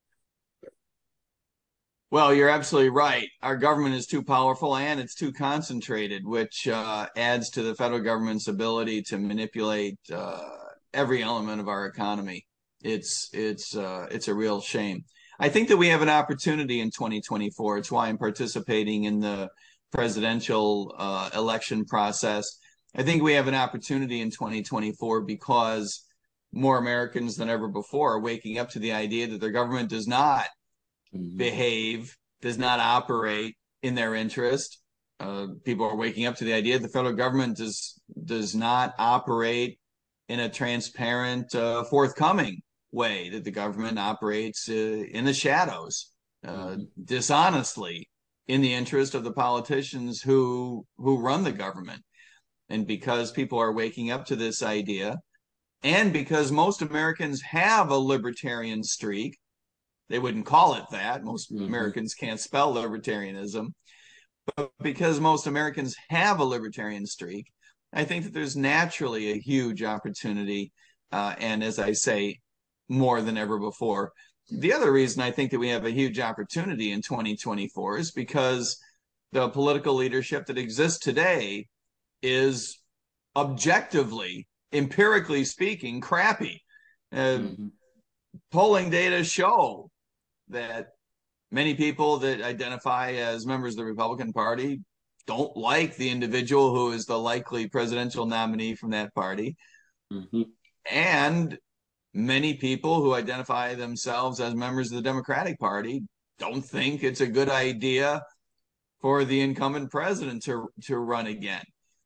Well, you're absolutely right. Our government is too powerful and it's too concentrated, which uh, adds to the federal government's ability to manipulate uh, every element of our economy. It's it's uh, it's a real shame. I think that we have an opportunity in twenty twenty-four. It's why I'm participating in the presidential uh, election process. I think we have an opportunity in twenty twenty-four because more Americans than ever before are waking up to the idea that their government does not mm-hmm. behave, does not operate in their interest. Uh, people are waking up to the idea that the federal government does does not operate in a transparent, uh, forthcoming way, that the government operates uh, in the shadows, uh, mm-hmm. dishonestly, in the interest of the politicians who who run the government. And because people are waking up to this idea, and because most Americans have a libertarian streak, they wouldn't call it that. Most mm-hmm. Americans can't spell libertarianism. But because most Americans have a libertarian streak, I think that there's naturally a huge opportunity. Uh, and as I say, more than ever before. The other reason I think that we have a huge opportunity in twenty twenty-four is because the political leadership that exists today is objectively, empirically speaking, crappy. Uh, mm-hmm. Polling data show that many people that identify as members of the Republican Party don't like the individual who is the likely presidential nominee from that party. Mm-hmm. And many people who identify themselves as members of the Democratic Party don't think it's a good idea for the incumbent president to, to run again.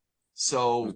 So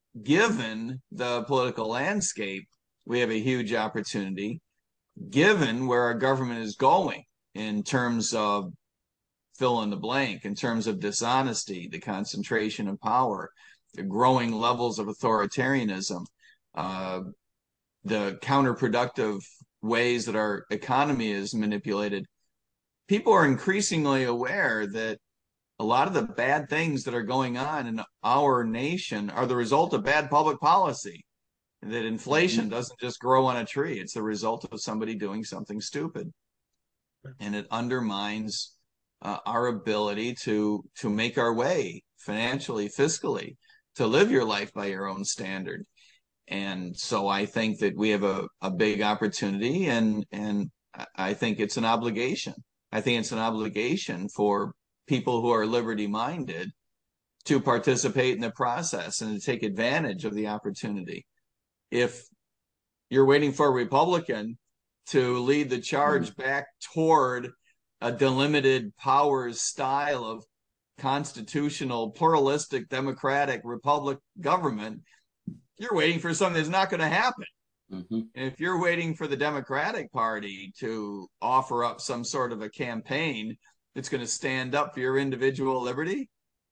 given the political landscape, we have a huge opportunity. Given where our government is going in terms of fill in the blank, in terms of dishonesty, the concentration of power, the growing levels of authoritarianism, uh, the counterproductive ways that our economy is manipulated, people are increasingly aware that a lot of the bad things that are going on in our nation are the result of bad public policy. That inflation mm-hmm. doesn't just grow on a tree. It's the result of somebody doing something stupid. And it undermines uh, our ability to, to make our way financially, fiscally, to live your life by your own standard. And so I think that we have a, a big opportunity, and, and I think it's an obligation. I think it's an obligation for people who are liberty-minded to participate in the process and to take advantage of the opportunity. If you're waiting for a Republican to lead the charge mm-hmm. back toward a delimited powers style of constitutional, pluralistic, democratic republic government, you're waiting for something that's not going to happen. Mm-hmm. And if you're waiting for the Democratic Party to offer up some sort of a campaign that's going to stand up for your individual liberty,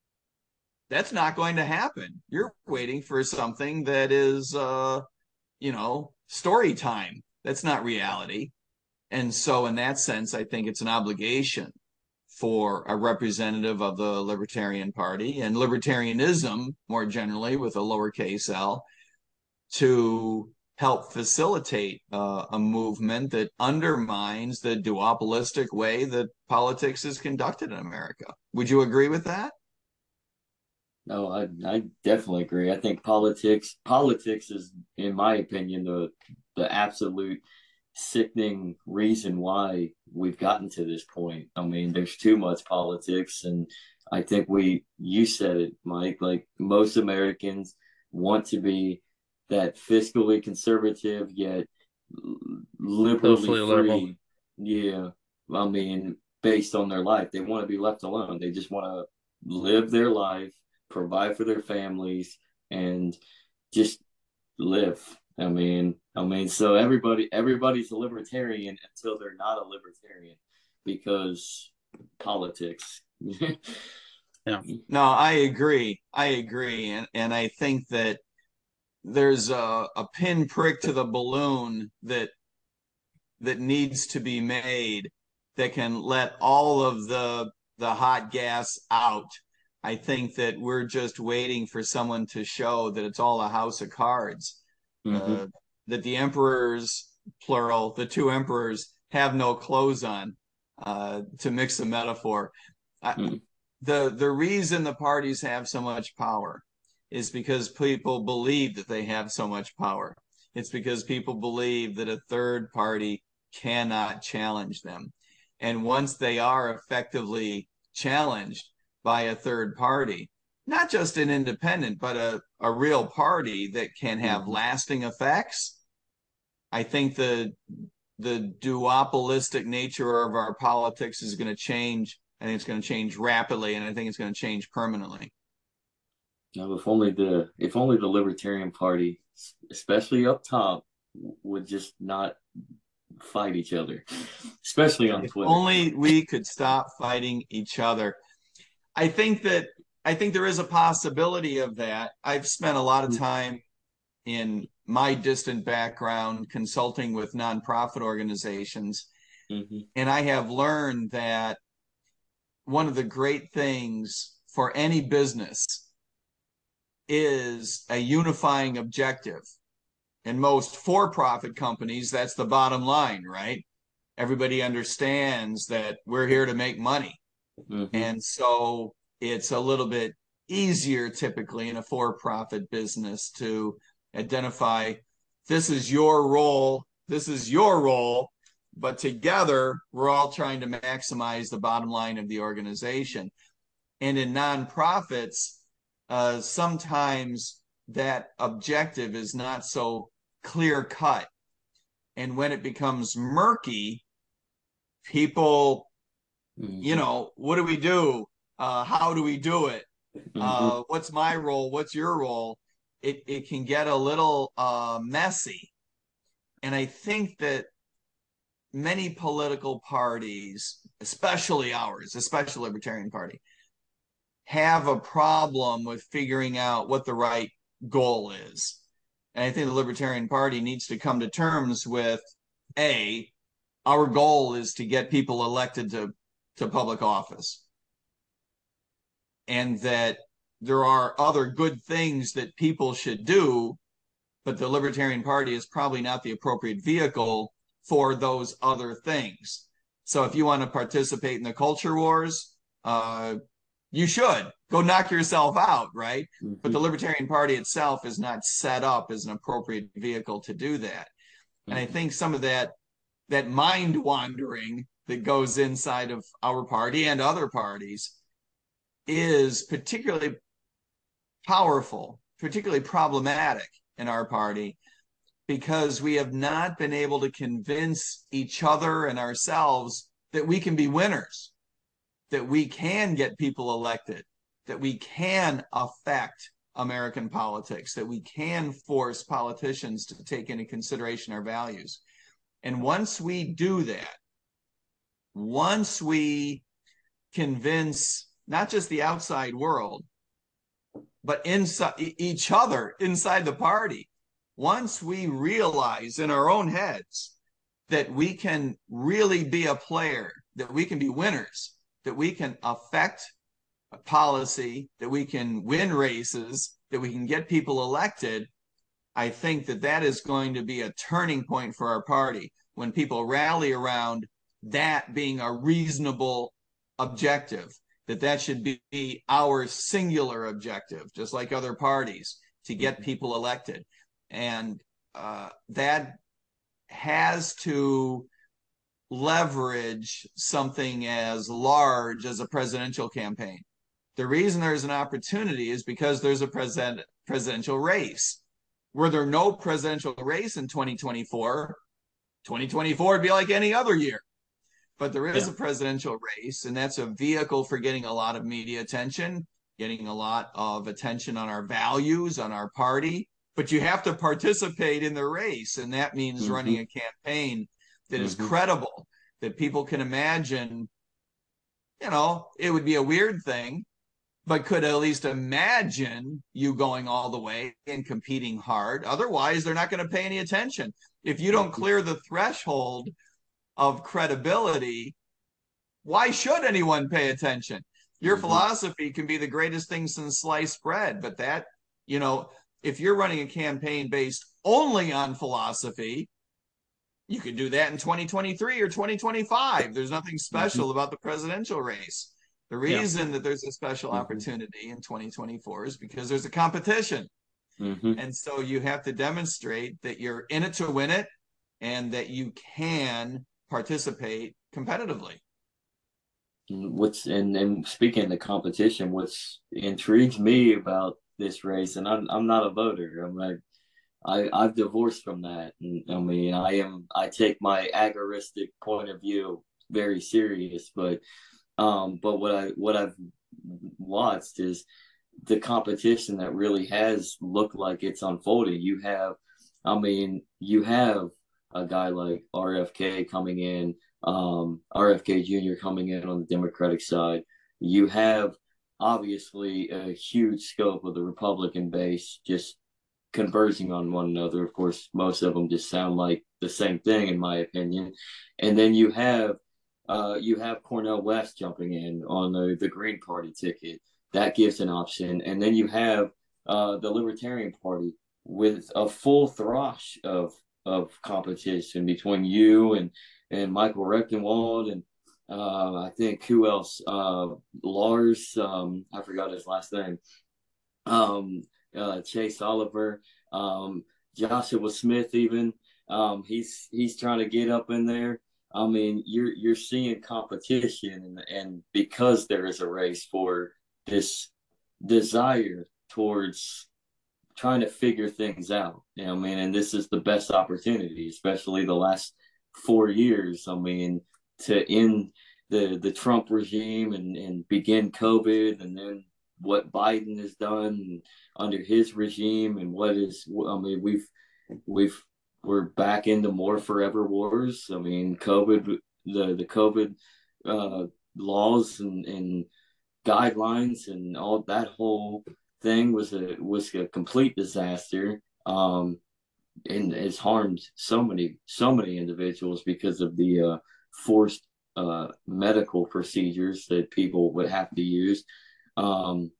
that's not going to happen. You're waiting for something that is, uh, you know, story time. That's not reality. And so in that sense, I think it's an obligation for a representative of the Libertarian Party and libertarianism more generally with a lowercase l to help facilitate uh, a movement that undermines the duopolistic way that politics is conducted in America. Would you agree with that? No, I I definitely agree. I think politics politics is, in my opinion, the the absolute sickening reason why we've gotten to this point. I mean, there's too much politics, and I think we you said it, Mike. Like most Americans want to be that fiscally conservative yet liberally Socially liberal. free. Yeah, I mean, based on their life, they want to be left alone. They just want to live their life, provide for their families, and just live. I mean, I mean, so everybody, everybody's a libertarian until they're not a libertarian because politics. Yeah. No, I agree. I agree. And and I think that there's a, a pinprick to the balloon that that needs to be made that can let all of the the hot gas out. I think that we're just waiting for someone to show that it's all a house of cards. Mm-hmm. Uh, that the emperors, plural, the two emperors have no clothes on, uh, to mix a metaphor. I, Mm-hmm. the the reason the parties have so much power is because people believe that they have so much power. It's because people believe that a third party cannot challenge them. And once they are effectively challenged by a third party, not just an independent, but a, a real party that can have Mm-hmm. lasting effects, I think the the duopolistic nature of our politics is going to change. I think it's going to change rapidly, and I think it's going to change permanently. Now, if only the if only the Libertarian Party, especially up top, would just not fight each other, especially on If Twitter. only we could stop fighting each other. I think that I think there is a possibility of that. I've spent a lot of time in my distant background consulting with nonprofit organizations, Mm-hmm. and I have learned that one of the great things for any business is a unifying objective. In most for-profit companies, that's the bottom line, right? Everybody understands that we're here to make money. Mm-hmm. And so it's a little bit easier typically in a for-profit business to identify this is your role, this is your role, but together we're all trying to maximize the bottom line of the organization. And in nonprofits, uh, sometimes that objective is not so clear cut. And when it becomes murky, people, Mm-hmm. you know, what do we do? Uh, how do we do it? Mm-hmm. Uh, what's my role? What's your role? It, it can get a little uh, messy. And I think that many political parties, especially ours, especially the Libertarian Party, have a problem with figuring out what the right goal is. And I think the Libertarian Party needs to come to terms with, A, our goal is to get people elected to, to public office. And that there are other good things that people should do, but the Libertarian Party is probably not the appropriate vehicle for those other things. So if you want to participate in the culture wars, uh, you should go knock yourself out, right? Mm-hmm. But the Libertarian Party itself is not set up as an appropriate vehicle to do that. Mm-hmm. And I think some of that that mind wandering that goes inside of our party and other parties is particularly powerful, particularly problematic in our party, because we have not been able to convince each other and ourselves that we can be winners, that we can get people elected, that we can affect American politics, that we can force politicians to take into consideration our values. And once we do that, once we convince not just the outside world, but inside each other, inside the party, once we realize in our own heads that we can really be a player, that we can be winners, that we can affect policy, that we can win races, that we can get people elected, I think that that is going to be a turning point for our party when people rally around that being a reasonable objective. that that should be our singular objective, just like other parties, to get people elected. And uh, that has to leverage something as large as a presidential campaign. The reason there's an opportunity is because there's a president, presidential race. Were there no presidential race in twenty twenty-four, twenty twenty-four would be like any other year. But there is yeah. a presidential race, and that's a vehicle for getting a lot of media attention, getting a lot of attention on our values, on our party. But you have to participate in the race, and that means mm-hmm. running a campaign that mm-hmm. is credible, that people can imagine. You know, it would be a weird thing, but could at least imagine you going all the way and competing hard. Otherwise, they're not going to pay any attention. If you don't clear the threshold of credibility, why should anyone pay attention? Your mm-hmm. philosophy can be the greatest thing since sliced bread, but that, you know, if you're running a campaign based only on philosophy, you could do that in twenty twenty-three or twenty twenty-five. There's nothing special mm-hmm. about the presidential race. The reason yeah. that there's a special mm-hmm. opportunity in twenty twenty-four is because there's a competition. Mm-hmm. And so you have to demonstrate that you're in it to win it and that you can participate competitively. What's and, and speaking of the competition, what's intrigues me about this race, and I'm I'm not a voter. I'm like I I've divorced from that. And, I mean, I am I take my agoristic point of view very serious, but um, but what I what I've watched is the competition that really has looked like it's unfolding. You have, I mean, you have a guy like R F K coming in, um, R F K Junior coming in on the Democratic side. You have obviously a huge scope of the Republican base just conversing on one another. Of course, most of them just sound like the same thing, in my opinion. And then you have uh, you have Cornel West jumping in on the, the Green Party ticket. That gives an option. And then you have uh, the Libertarian Party with a full throsh of of competition between you and, and Michael Rechtenwald and uh, I think who else? Uh, Lars, um, I forgot his last name. Um, uh, Chase Oliver, um, Joshua Smith, even um, he's he's trying to get up in there. I mean, you're you're seeing competition, and, and because there is a race for this desire towards trying to figure things out. You know, I mean, and this is the best opportunity, especially the last four years. I mean, to end the the Trump regime and, and begin COVID, and then what Biden has done under his regime, and what is, I mean, we've we've we're back into more forever wars. I mean, COVID, the the COVID uh, laws and, and guidelines and all that whole thing was a was a complete disaster, um, and it's harmed so many so many individuals because of the uh, forced uh, medical procedures that people would have to use. Um,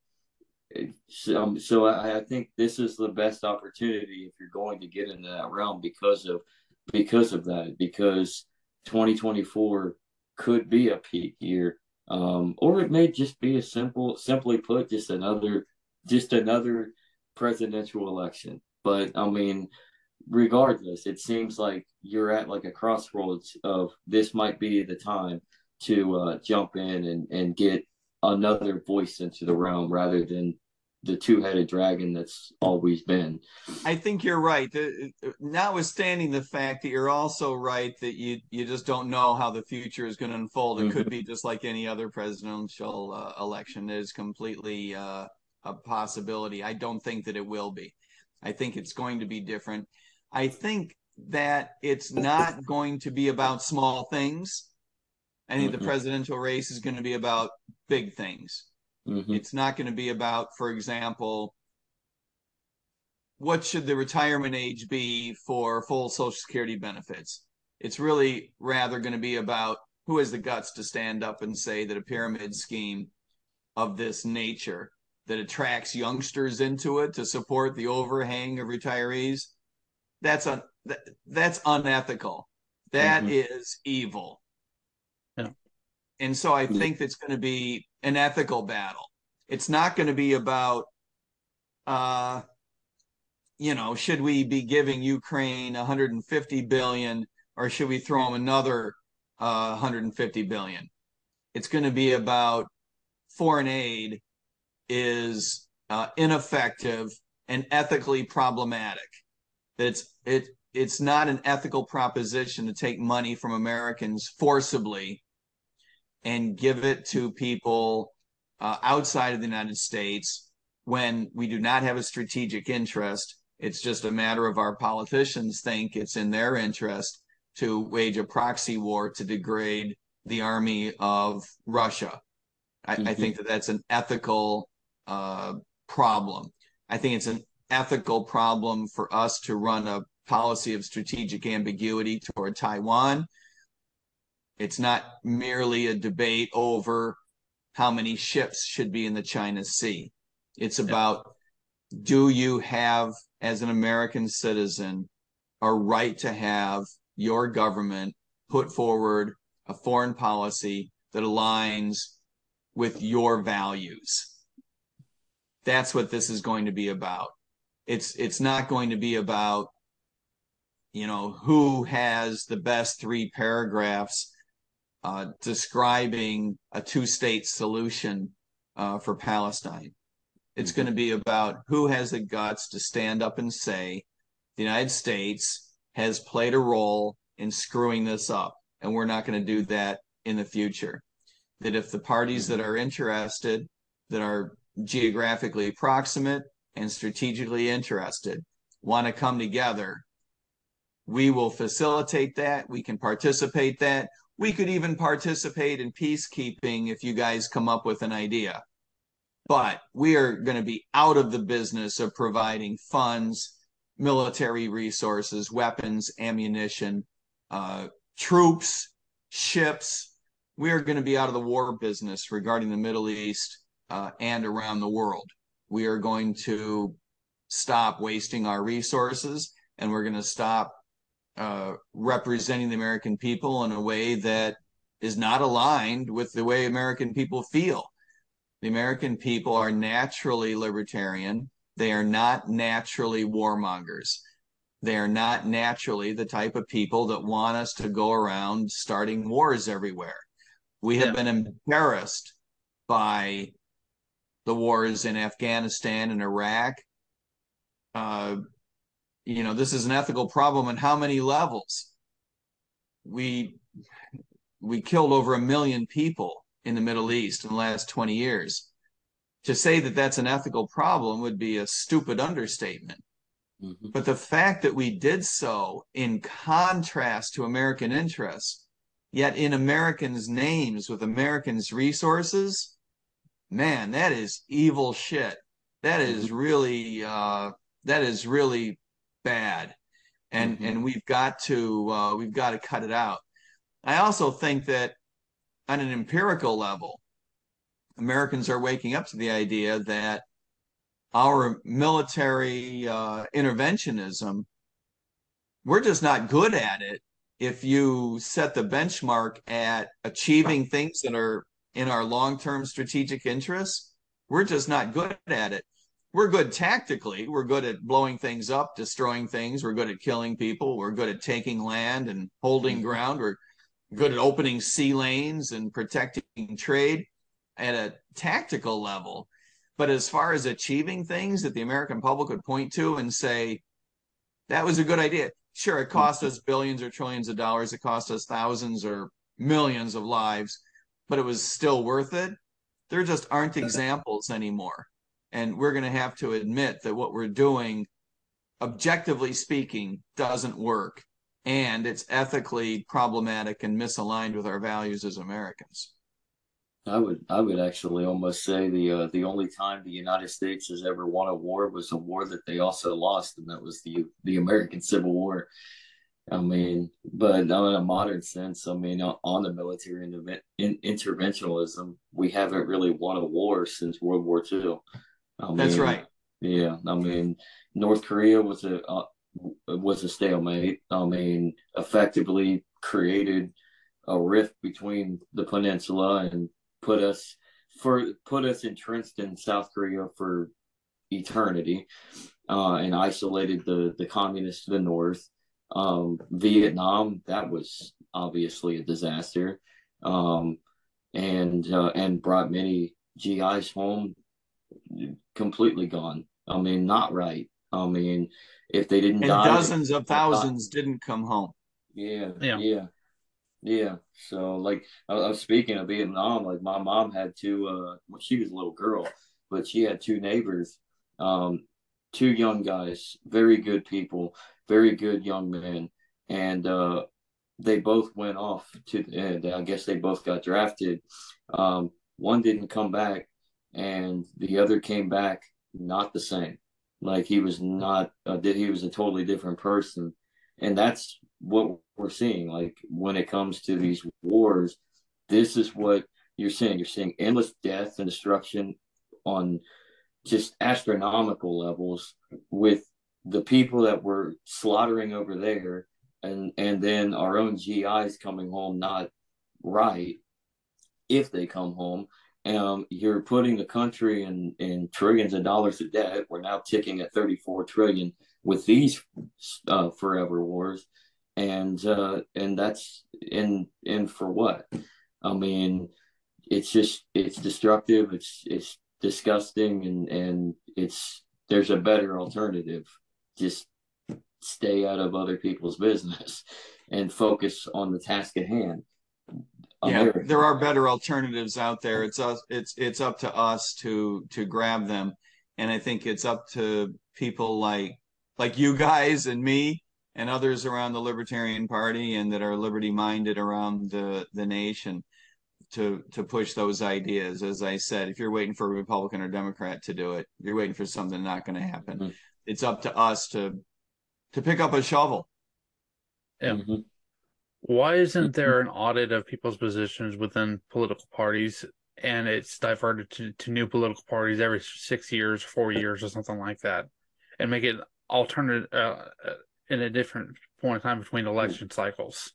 so, so I, I think this is the best opportunity if you're going to get into that realm because of because of that, because twenty twenty-four could be a peak year, um, or it may just be a simple, simply put, just another just another presidential election. But I mean, regardless, it seems like you're at like a crossroads of this might be the time to uh, jump in and, and get another voice into the realm rather than the two-headed dragon that's always been. I think you're right. The, notwithstanding the fact that you're also right that you you just don't know how the future is going to unfold. It mm-hmm. could be just like any other presidential uh, election. It is completely uh, a possibility. I don't think that it will be. I think it's going to be different. I think that it's not going to be about small things. I think mm-hmm. the presidential race is going to be about big things. Mm-hmm. It's not going to be about, for example, what should the retirement age be for full Social Security benefits? It's really rather going to be about who has the guts to stand up and say that a pyramid scheme of this nature that attracts youngsters into it to support the overhang of retirees, that's un, that, that's unethical. That mm-hmm. is evil. Yeah. and so I think it's going to be an ethical battle. It's not going to be about, uh, you know, should we be giving Ukraine one hundred fifty billion or should we throw them another uh, one hundred fifty billion? It's going to be about foreign aid is uh, ineffective and ethically problematic. That it's it it's not an ethical proposition to take money from Americans forcibly and give it to people uh, outside of the United States when we do not have a strategic interest. It's just a matter of our politicians think it's in their interest to wage a proxy war to degrade the army of Russia. I, mm-hmm. I think that that's an ethical uh, problem. I think it's an ethical problem for us to run a policy of strategic ambiguity toward Taiwan. It's not merely a debate over how many ships should be in the China Sea. It's about, do you have, as an American citizen, a right to have your government put forward a foreign policy that aligns with your values? That's what this is going to be about. It's it's not going to be about, you know, who has the best three paragraphs uh, describing a two-state solution uh, for Palestine. It's mm-hmm. going to be about who has the guts to stand up and say the United States has played a role in screwing this up, and we're not going to do that in the future. That if the parties that are interested, that are geographically proximate and strategically interested, want to come together, we will facilitate that. We can participate that. We could even participate in peacekeeping if you guys come up with an idea. But we are going to be out of the business of providing funds, military resources, weapons, ammunition, uh, troops, ships. We are going to be out of the war business regarding the Middle East uh, and around the world. We are going to stop wasting our resources, and we're going to stop uh, representing the American people in a way that is not aligned with the way American people feel. The American people are naturally libertarian. They are not naturally warmongers. They are not naturally the type of people that want us to go around starting wars everywhere. We have yeah. been embarrassed by the wars in Afghanistan and Iraq. Uh, you know, this is an ethical problem on how many levels? We we killed over a million people in the Middle East in the last twenty years. To say that that's an ethical problem would be a stupid understatement. Mm-hmm. But the fact that we did so in contrast to American interests, yet in Americans' names with Americans' resources, man, that is evil shit. That is really uh, that is really bad, and mm-hmm. and we've got to uh, we've got to cut it out. I also think that on an empirical level, Americans are waking up to the idea that our military uh, interventionism, we're just not good at it. If you set the benchmark at achieving things that are in our long-term strategic interests, we're just not good at it. We're good tactically. We're good at blowing things up, destroying things. We're good at killing people. We're good at taking land and holding ground. We're good at opening sea lanes and protecting trade at a tactical level. But as far as achieving things that the American public would point to and say, that was a good idea. Sure, it cost us billions or trillions of dollars. It cost us thousands or millions of lives, but it was still worth it. There just aren't examples anymore. And we're going to have to admit that what we're doing, objectively speaking, doesn't work. And it's ethically problematic and misaligned with our values as Americans. I would I would actually almost say the uh, the only time the United States has ever won a war was a war that they also lost, and that was the the American Civil War. I mean, but in a modern sense, I mean, on the military interve- in, interventionalism, we haven't really won a war since World War Two. I mean, That's right. Yeah, I mean, North Korea was a uh, was a stalemate. I mean, effectively created a rift between the peninsula and put us for put us entrenched in South Korea for eternity, uh, and isolated the the communists to the north. Um, Vietnam, that was obviously a disaster, um, and uh, and brought many G Is home completely gone. I mean, not right. I mean, if they didn't And die, dozens of they died. thousands didn't come home. Yeah, Yeah. yeah, yeah. So, like, I, I was speaking of Vietnam. Like, my mom had two. Uh, when she was a little girl, but she had two neighbors, um, two young guys, very good people, very good young men, and uh, they both went off to the end. I guess they both got drafted. Um, one didn't come back, and the other came back not the same. Like, he was not. Uh, he was a totally different person, and that's what we're seeing. Like, when it comes to these wars, this is what you're seeing. You're seeing endless death and destruction on just astronomical levels with the people that we're slaughtering over there, and and then our own G Is coming home not right if they come home. Um, you're putting the country in, in trillions of dollars of debt. We're now ticking at thirty-four trillion with these uh, forever wars, and uh, and that's in in for what? I mean, it's just it's destructive. It's it's disgusting, and and it's there's a better alternative. Just stay out of other people's business and focus on the task at hand. Yeah, America. there are better alternatives out there. It's us. It's it's up to us to to grab them, and I think it's up to people like like you guys and me and others around the Libertarian Party and that are liberty minded around the the nation to to push those ideas. As I said, if you're waiting for a Republican or Democrat to do it, you're waiting for something not going to happen. Mm-hmm. It's up to us to to pick up a shovel. Yeah. Mm-hmm. Why isn't there an audit of people's positions within political parties and it's diverted to, to new political parties every six years, four years, or something like that, and make it alternate uh, in a different point of time between election cycles?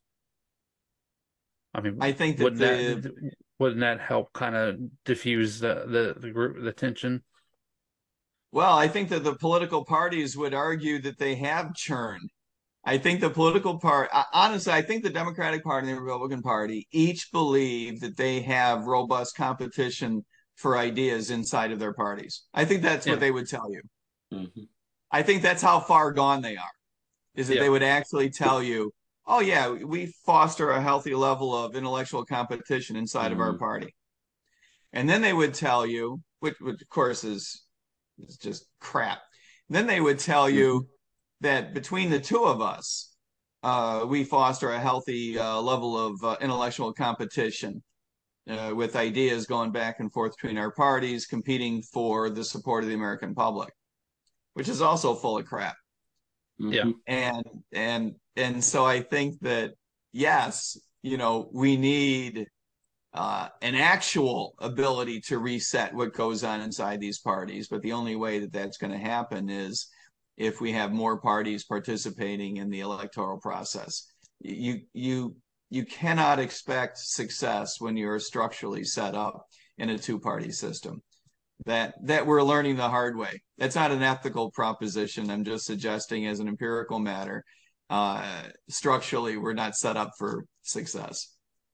I mean, I think that wouldn't the that wouldn't that help kind of diffuse the the the group the tension? well, I think that the political parties would argue that they have churn. I think the political part, honestly, I think the Democratic Party and the Republican Party each believe that they have robust competition for ideas inside of their parties. I think that's Yeah. what they would tell you. Mm-hmm. I think that's how far gone they are, is that Yeah. they would actually tell you, oh, yeah, we foster a healthy level of intellectual competition inside Mm-hmm. of our party. And then they would tell you, which, which of course is, is just crap. And then they would tell you, Mm-hmm. that between the two of us, uh, we foster a healthy uh, level of uh, intellectual competition uh, with ideas going back and forth between our parties, competing for the support of the American public, which is also full of crap. Yeah. And and and so I think that yes, you know, we need uh, an actual ability to reset what goes on inside these parties, but the only way that that's going to happen is if we have more parties participating in the electoral process. You you you cannot expect success when you're structurally set up in a two-party system. That that we're learning the hard way. That's not an ethical proposition. I'm just suggesting as an empirical matter. Uh, structurally, we're not set up for success.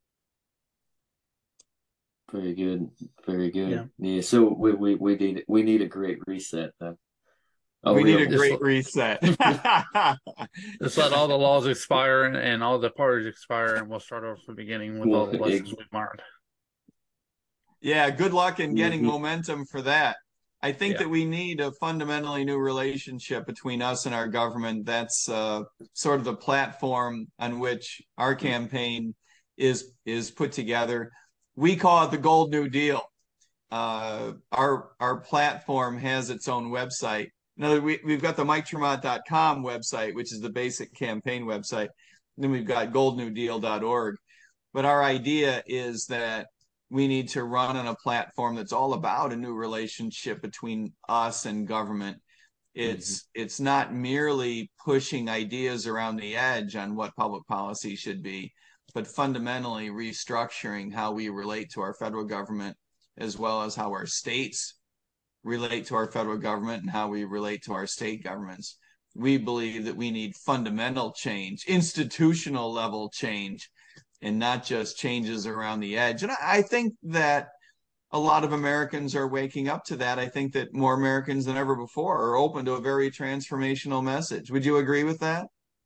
Very good. Very good. Yeah. Yeah. So we, we, we need we need a great reset then. A we real need a Just great let- reset. Just let all the laws expire and, and all the parties expire, and we'll start over from the beginning with all the Well, lessons ex- we've learned. Yeah, good luck in getting Mhm. momentum for that. I think Yeah. that we need a fundamentally new relationship between us and our government. That's uh, sort of the platform on which our campaign is is put together. We call it the Gold New Deal. Uh, our our platform has its own website. Now we we've got the Mike Tremont dot com website, which is the basic campaign website. And then we've got gold new deal dot org. But our idea is that we need to run on a platform that's all about a new relationship between us and government. It's mm-hmm. it's not merely pushing ideas around the edge on what public policy should be. but fundamentally restructuring how we relate to our federal government, as well as how our states relate to our federal government and how we relate to our state governments. We believe that we need fundamental change, institutional level change, and not just changes around the edge. And I think that a lot of Americans are waking up to that. I think that more Americans than ever before are open to a very transformational message. Would you agree with that?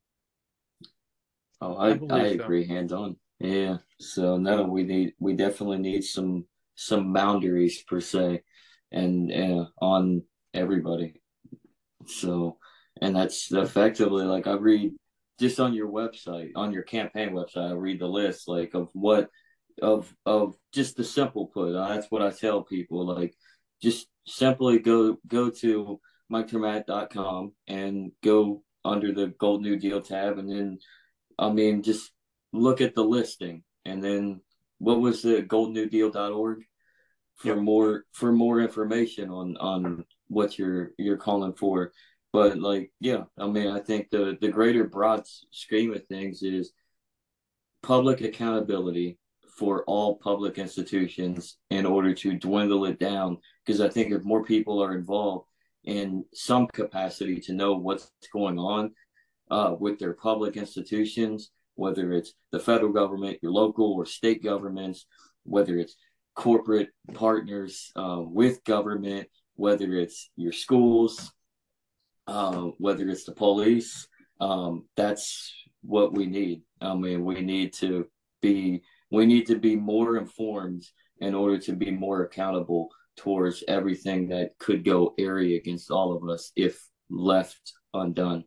Oh, I, I I believe so. agree, hands on. Yeah. So no, we need we definitely need some some boundaries per se, and uh, on everybody. So, and that's effectively like I read just on your website, on your campaign website, I read the list like of what of of just the simple put. Uh, that's what I tell people. Like, just simply go go to mike termat dot com and go under the Gold New Deal tab, and then I mean just look at the listing, and then what was the gold new deal dot org for Yep. more for more information on on what you're you're calling for. But like, yeah, I mean, I think the the greater broad scheme of things is public accountability for all public institutions in order to dwindle it down. Because I think if more people are involved in some capacity to know what's going on uh, with their public institutions, whether it's the federal government, your local or state governments, whether it's corporate partners uh, with government, whether it's your schools, uh, whether it's the police, um, that's what we need. I mean, we need to be we need to be more informed in order to be more accountable towards everything that could go airy against all of us if left undone.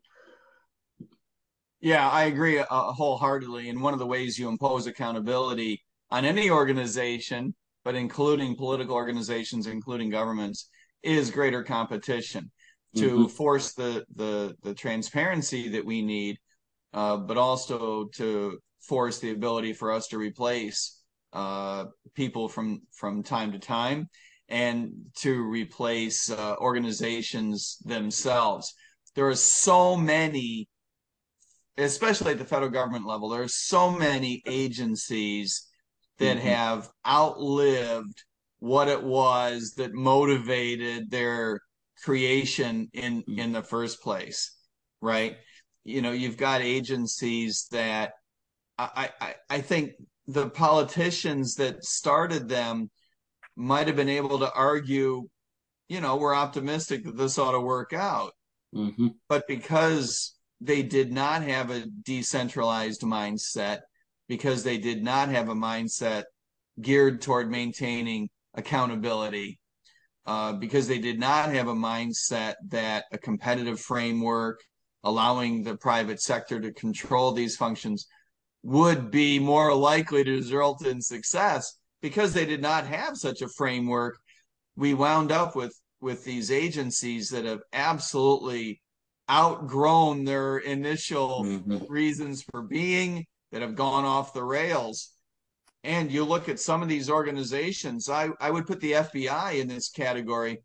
Yeah, I agree uh, wholeheartedly. And one of the ways you impose accountability on any organization, but including political organizations, including governments, is greater competition to Mm-hmm. force the the the transparency that we need, uh, but also to force the ability for us to replace uh, people from from time to time, and to replace uh, organizations themselves. There are so many, especially at the federal government level, there are so many agencies that Mm-hmm. have outlived what it was that motivated their creation in in the first place, right? You know, you've got agencies that I I, I think the politicians that started them might have been able to argue, you know, we're optimistic that this ought to work out. Mm-hmm. But because they did not have a decentralized mindset, because they did not have a mindset geared toward maintaining accountability, uh, because they did not have a mindset that a competitive framework allowing the private sector to control these functions would be more likely to result in success, because they did not have such a framework, we wound up with with these agencies that have absolutely outgrown their initial Mm-hmm. reasons for being, that have gone off the rails. And you look at some of these organizations, I, I would put the F B I in this category,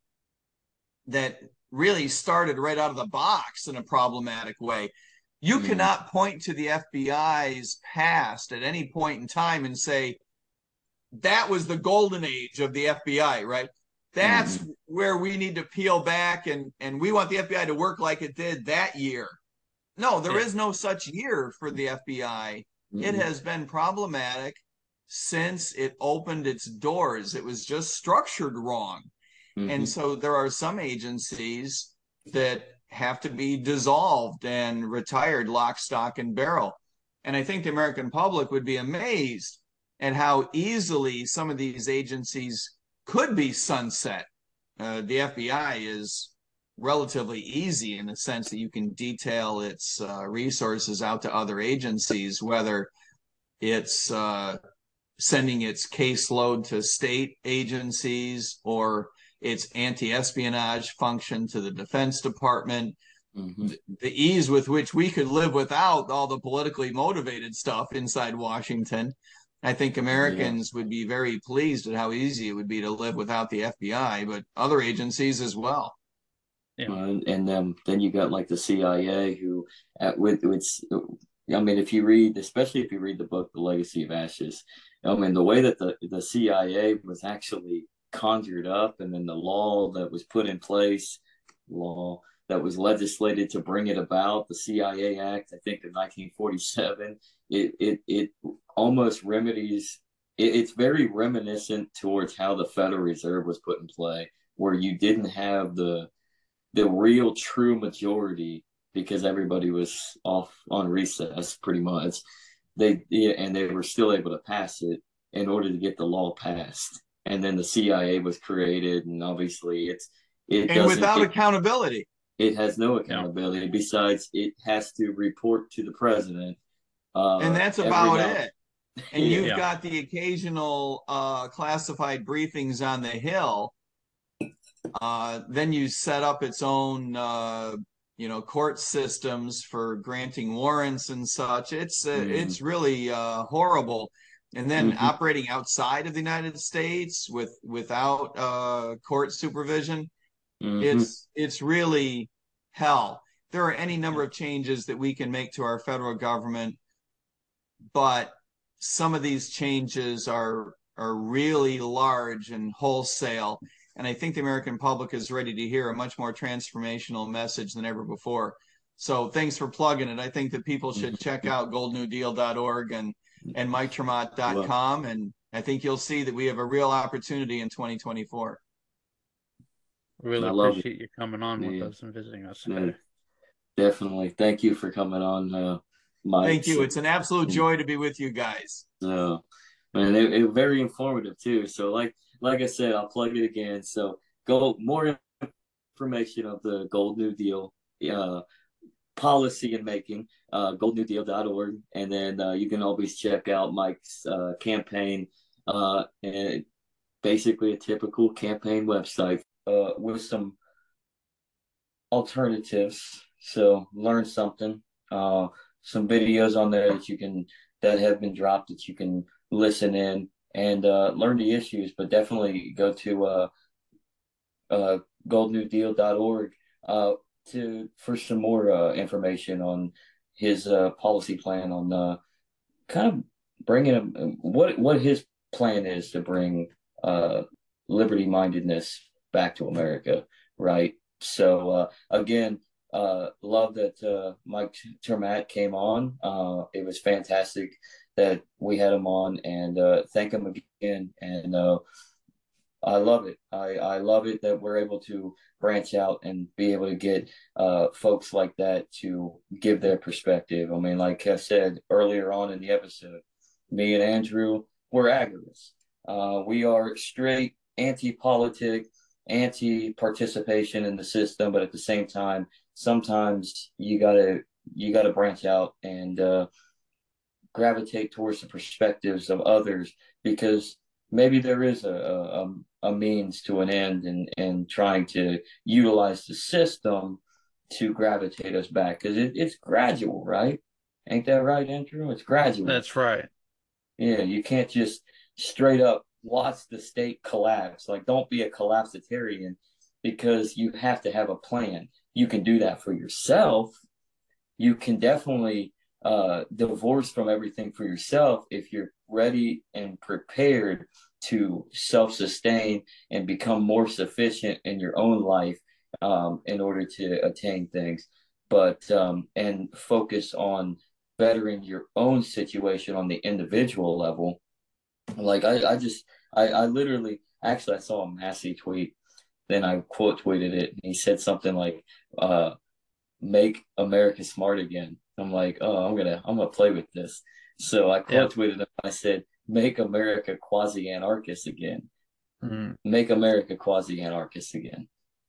that really started right out of the box in a problematic way. You Mm-hmm. cannot point to the F B I's past at any point in time and say, that was the golden age of the F B I, right? That's Mm-hmm. where we need to peel back, and, and we want the F B I to work like it did that year. No, there Yeah. is no such year for the F B I. It Mm-hmm. has been problematic since it opened its doors. It was just structured wrong. Mm-hmm. And so there are some agencies that have to be dissolved and retired lock, stock, and barrel. And I think the American public would be amazed at how easily some of these agencies could be sunset. Uh, the F B I is relatively easy in the sense that you can detail its uh, resources out to other agencies, whether it's uh, sending its caseload to state agencies or its anti-espionage function to the Defense Department. Mm-hmm. The, the ease with which we could live without all the politically motivated stuff inside Washington, I think Americans yeah. would be very pleased at how easy it would be to live without the F B I, but other agencies as well. Yeah. Uh, and then then you got like the C I A, who at with it's I mean, if you read, especially if you read the book, The Legacy of Ashes, I mean, the way that the, the C I A was actually conjured up, and then the law that was put in place, law that was legislated to bring it about, the C I A Act, I think in nineteen forty-seven, it it it almost remedies. It, it's very reminiscent towards how the Federal Reserve was put in play, where you didn't have the the real true majority because everybody was off on recess pretty much. They yeah, and they were still able to pass it in order to get the law passed. And then the C I A was created, and obviously it's it and doesn't without it, accountability. It has no accountability. No. Besides, it has to report to the president. Uh, and that's about it. And yeah. you've got the occasional uh, classified briefings on the Hill. Uh, then you set up its own, uh, you know, court systems for granting warrants and such. It's uh, mm. it's really uh, horrible. And then mm-hmm. operating outside of the United States with without uh, court supervision, mm-hmm. it's it's really hell. There are any number of changes that we can make to our federal government, but some of these changes are are really large and wholesale. And I think the American public is ready to hear a much more transformational message than ever before. So thanks for plugging it. I think that people should check out gold new deal dot org and, and mike tremont dot com. And I think you'll see that we have a real opportunity in twenty twenty-four. Really appreciate it. You coming on with yeah. us and visiting us. Yeah. Definitely. Thank you for coming on, uh, Mike. Thank you. It's an absolute joy to be with you guys. So, man, it, it very informative too. So, like, like I said, I'll plug it again. So, go more information of the Gold New Deal uh, policy and making, uh, gold new deal dot org, and then uh, you can always check out Mike's uh, campaign, uh, and basically a typical campaign website uh, with some alternatives. So, learn something. Uh, some videos on there that you can that have been dropped that you can listen in and uh, learn the issues, but definitely go to uh, uh, gold new deal dot org uh, to for some more uh, information on his uh, policy plan on uh, kind of bringing a, what what his plan is to bring uh, liberty mindedness back to America, right? So uh, again. Uh, love that uh, Mike Tremont came on. Uh, it was fantastic that we had him on, and uh, thank him again. And uh, I love it. I, I love it that we're able to branch out and be able to get uh, folks like that to give their perspective. I mean, like I said earlier on in the episode, me and Andrew, we're agorists. Uh, we are straight anti-politic, anti-participation in the system, but at the same time, sometimes you gotta you gotta branch out and uh, gravitate towards the perspectives of others, because maybe there is a, a a means to an end, and and trying to utilize the system to gravitate us back, because it, it's gradual, right? Ain't that right, Andrew? It's gradual. That's right. Yeah, you can't just straight up watch the state collapse. Like, don't be a collapsitarian, because you have to have a plan. You can do that for yourself. You can definitely uh, divorce from everything for yourself if you're ready and prepared to self-sustain and become more sufficient in your own life um, in order to attain things. But um, and focus on bettering your own situation on the individual level. Like I, I just, I, I literally, actually, I saw a Massey tweet. Then I quote tweeted it, and he said something like, uh, "Make America smart again." I'm like, oh, I'm gonna, I'm gonna play with this. So I quote tweeted him. I said, "Make America quasi-anarchist again." Mm-hmm. Make America quasi-anarchist again.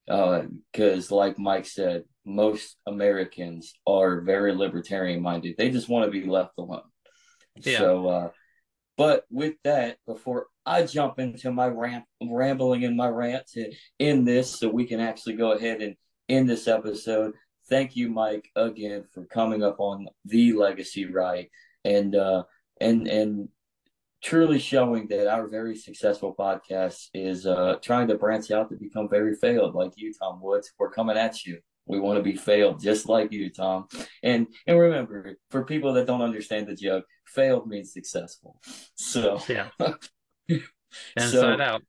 Because, uh, like Mike said, most Americans are very libertarian-minded. They just want to be left alone. Yeah. So, uh, but with that, before I jump into my rant, rambling in my rant to end this, so we can actually go ahead and end this episode. Thank you, Mike, again for coming up on the Legacy Right, and uh, and and truly showing that our very successful podcast is uh, trying to branch out to become very failed, like you, Tom Woods. We're coming at you. We want to be failed, just like you, Tom. And and remember, for people that don't understand the joke, failed means successful. So yeah, inside so, out.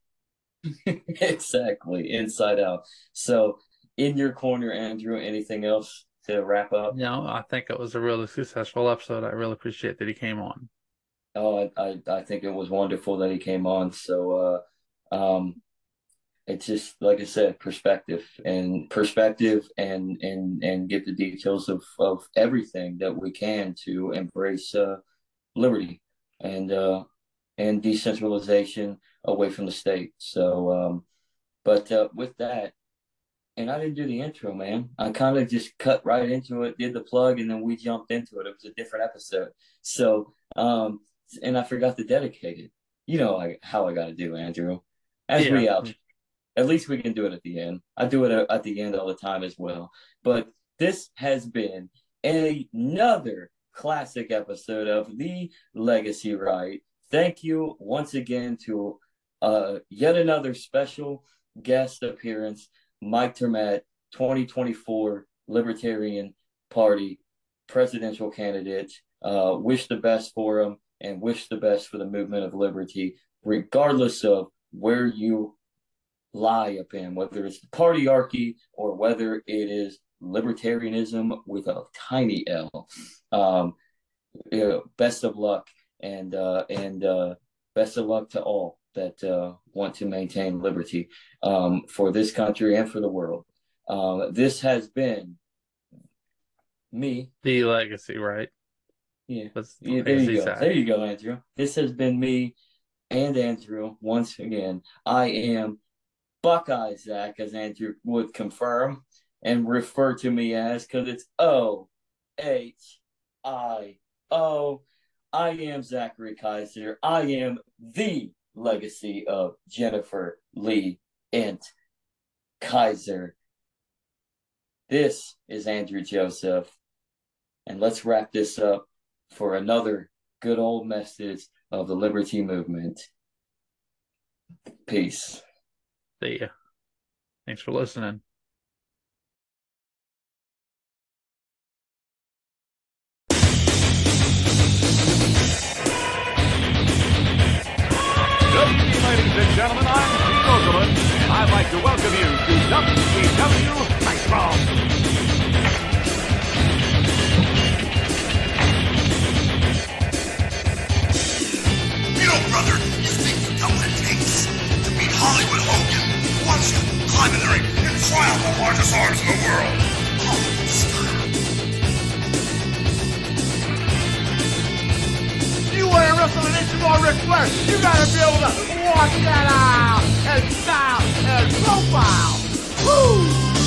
Exactly, inside out. So in your corner, Andrew, anything else to wrap up? No, I think it was a really successful episode. I really appreciate that he came on. Oh, I, I, I think it was wonderful that he came on. So, uh, um, it's just like I said, perspective and perspective, and and and get the details of of everything that we can to embrace uh, liberty and uh, and decentralization away from the state. So, um, but uh, with that, and I didn't do the intro, man. I kind of just cut right into it, did the plug, and then we jumped into it. It was a different episode. So, um, and I forgot to dedicate it. You know I, how I got to do, Andrew. As yeah. we out. At least we can do it at the end. I do it at the end all the time as well. But this has been another classic episode of The Legacy Right. Thank you once again to uh, yet another special guest appearance, Mike Termet, twenty twenty-four Libertarian Party presidential candidate. Uh, wish the best for him and wish the best for the movement of liberty, regardless of where you lie up in, whether it's the partyarchy or whether it is libertarianism with a tiny L. Um, you know, best of luck, and uh, and uh, best of luck to all that uh, want to maintain liberty um, for this country and for the world. Um, this has been me. The Legacy, right? Yeah. That's yeah there you go. Side. There you go, Andrew. This has been me and Andrew once again. I am Buckeye Zach, as Andrew would confirm and refer to me as, because it's O H I O. I am Zachary Kaiser. I am the legacy of Jennifer Lee Ent Kaiser. This is Andrew Joseph, and let's wrap this up for another good old message of the liberty movement. Peace. See ya. Thanks for listening. Good evening, ladies and gentlemen. I'm Pete Okerlund, and I'd like to welcome you to W C W Nitro. You know, brother, you think you know what it takes to beat Hollywood Hogan once you climb in the ring and try out the largest arms in the world. Oh, sir. You want to wrestle an inch more Ric Flair, you gotta be able to walk that out and style and profile. Woo!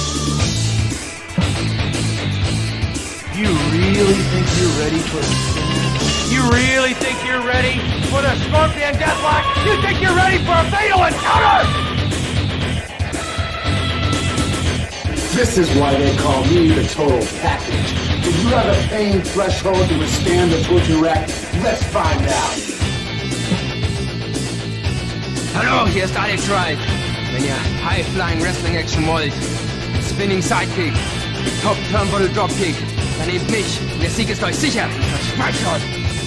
You really think you're ready for the spin? You really think you're ready for the Scorpion Deathlock? You think you're ready for a fatal encounter? This is why they call me the total package. Do you have a pain threshold to withstand the butcher rack? Let's find out. Hallo, hier ist Alex Wright. Wenn ihr High-Flying Wrestling Action wollt, Spinning Sidekick, Top Turnbuckle Dropkick, dann nehmt mich. Der Sieg ist euch sicher. Versprecht euch.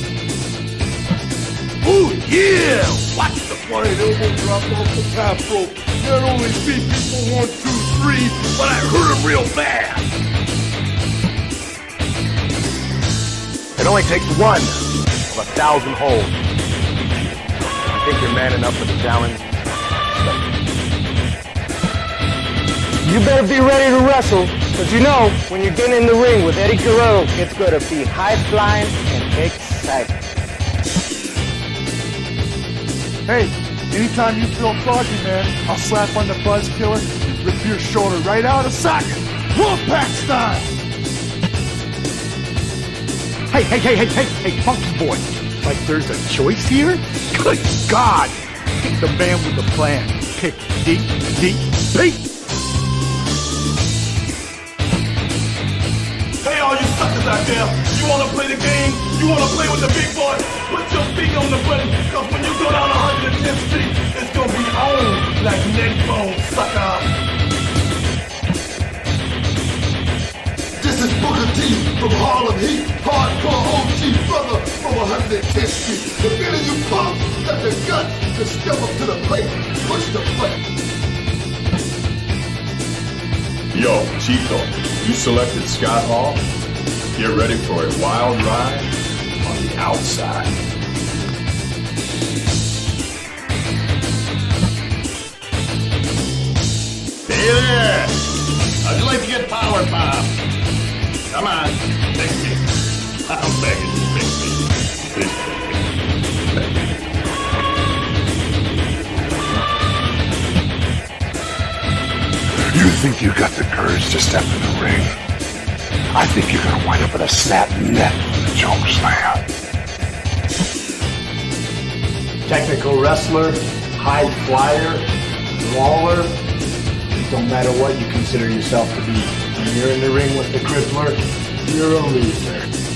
Oh yeah! Watch the flying elbow drop off the top rope. Not only beat people one, two, three, but I hurt him real bad. It only takes one of a thousand holes. I think you're man enough for the challenge. You better be ready to wrestle, because you know, when you get in the ring with Eddie Guerrero, it's going to be high-flying and exciting. Hey, anytime you feel foggy, man, I'll slap on the buzz killer and rip your shoulder right out of socket. Wolfpack style! Hey, hey, hey, hey, hey, hey, funky boy. Like there's a choice here? Good God! Pick the man with the plan. Pick D D P. Hey, all you suckers out there, you wanna play the game? You wanna play with the big boy? Put your feet on the button, cause when you go down one hundred tenth Street, it's gonna be on like neck bone, sucker. D from Harlem Heat, hardcore O G brother from one hundred tenth Street. If any of you punks got the guts to step up to the plate, push the plate. Yo, Chico, you selected Scott Hall? Get ready for a wild ride on the outside. Hey there! How'd you like to get power pop? Come on, pick me. I'm begging you, pick me. Please pick me. You think you got the courage to step in the ring? I think you're gonna wind up in a snap neck with a choke slam. Technical wrestler, high flyer, brawler. Don't matter what you consider yourself to be. When you're in the ring with the crippler, you're a loser.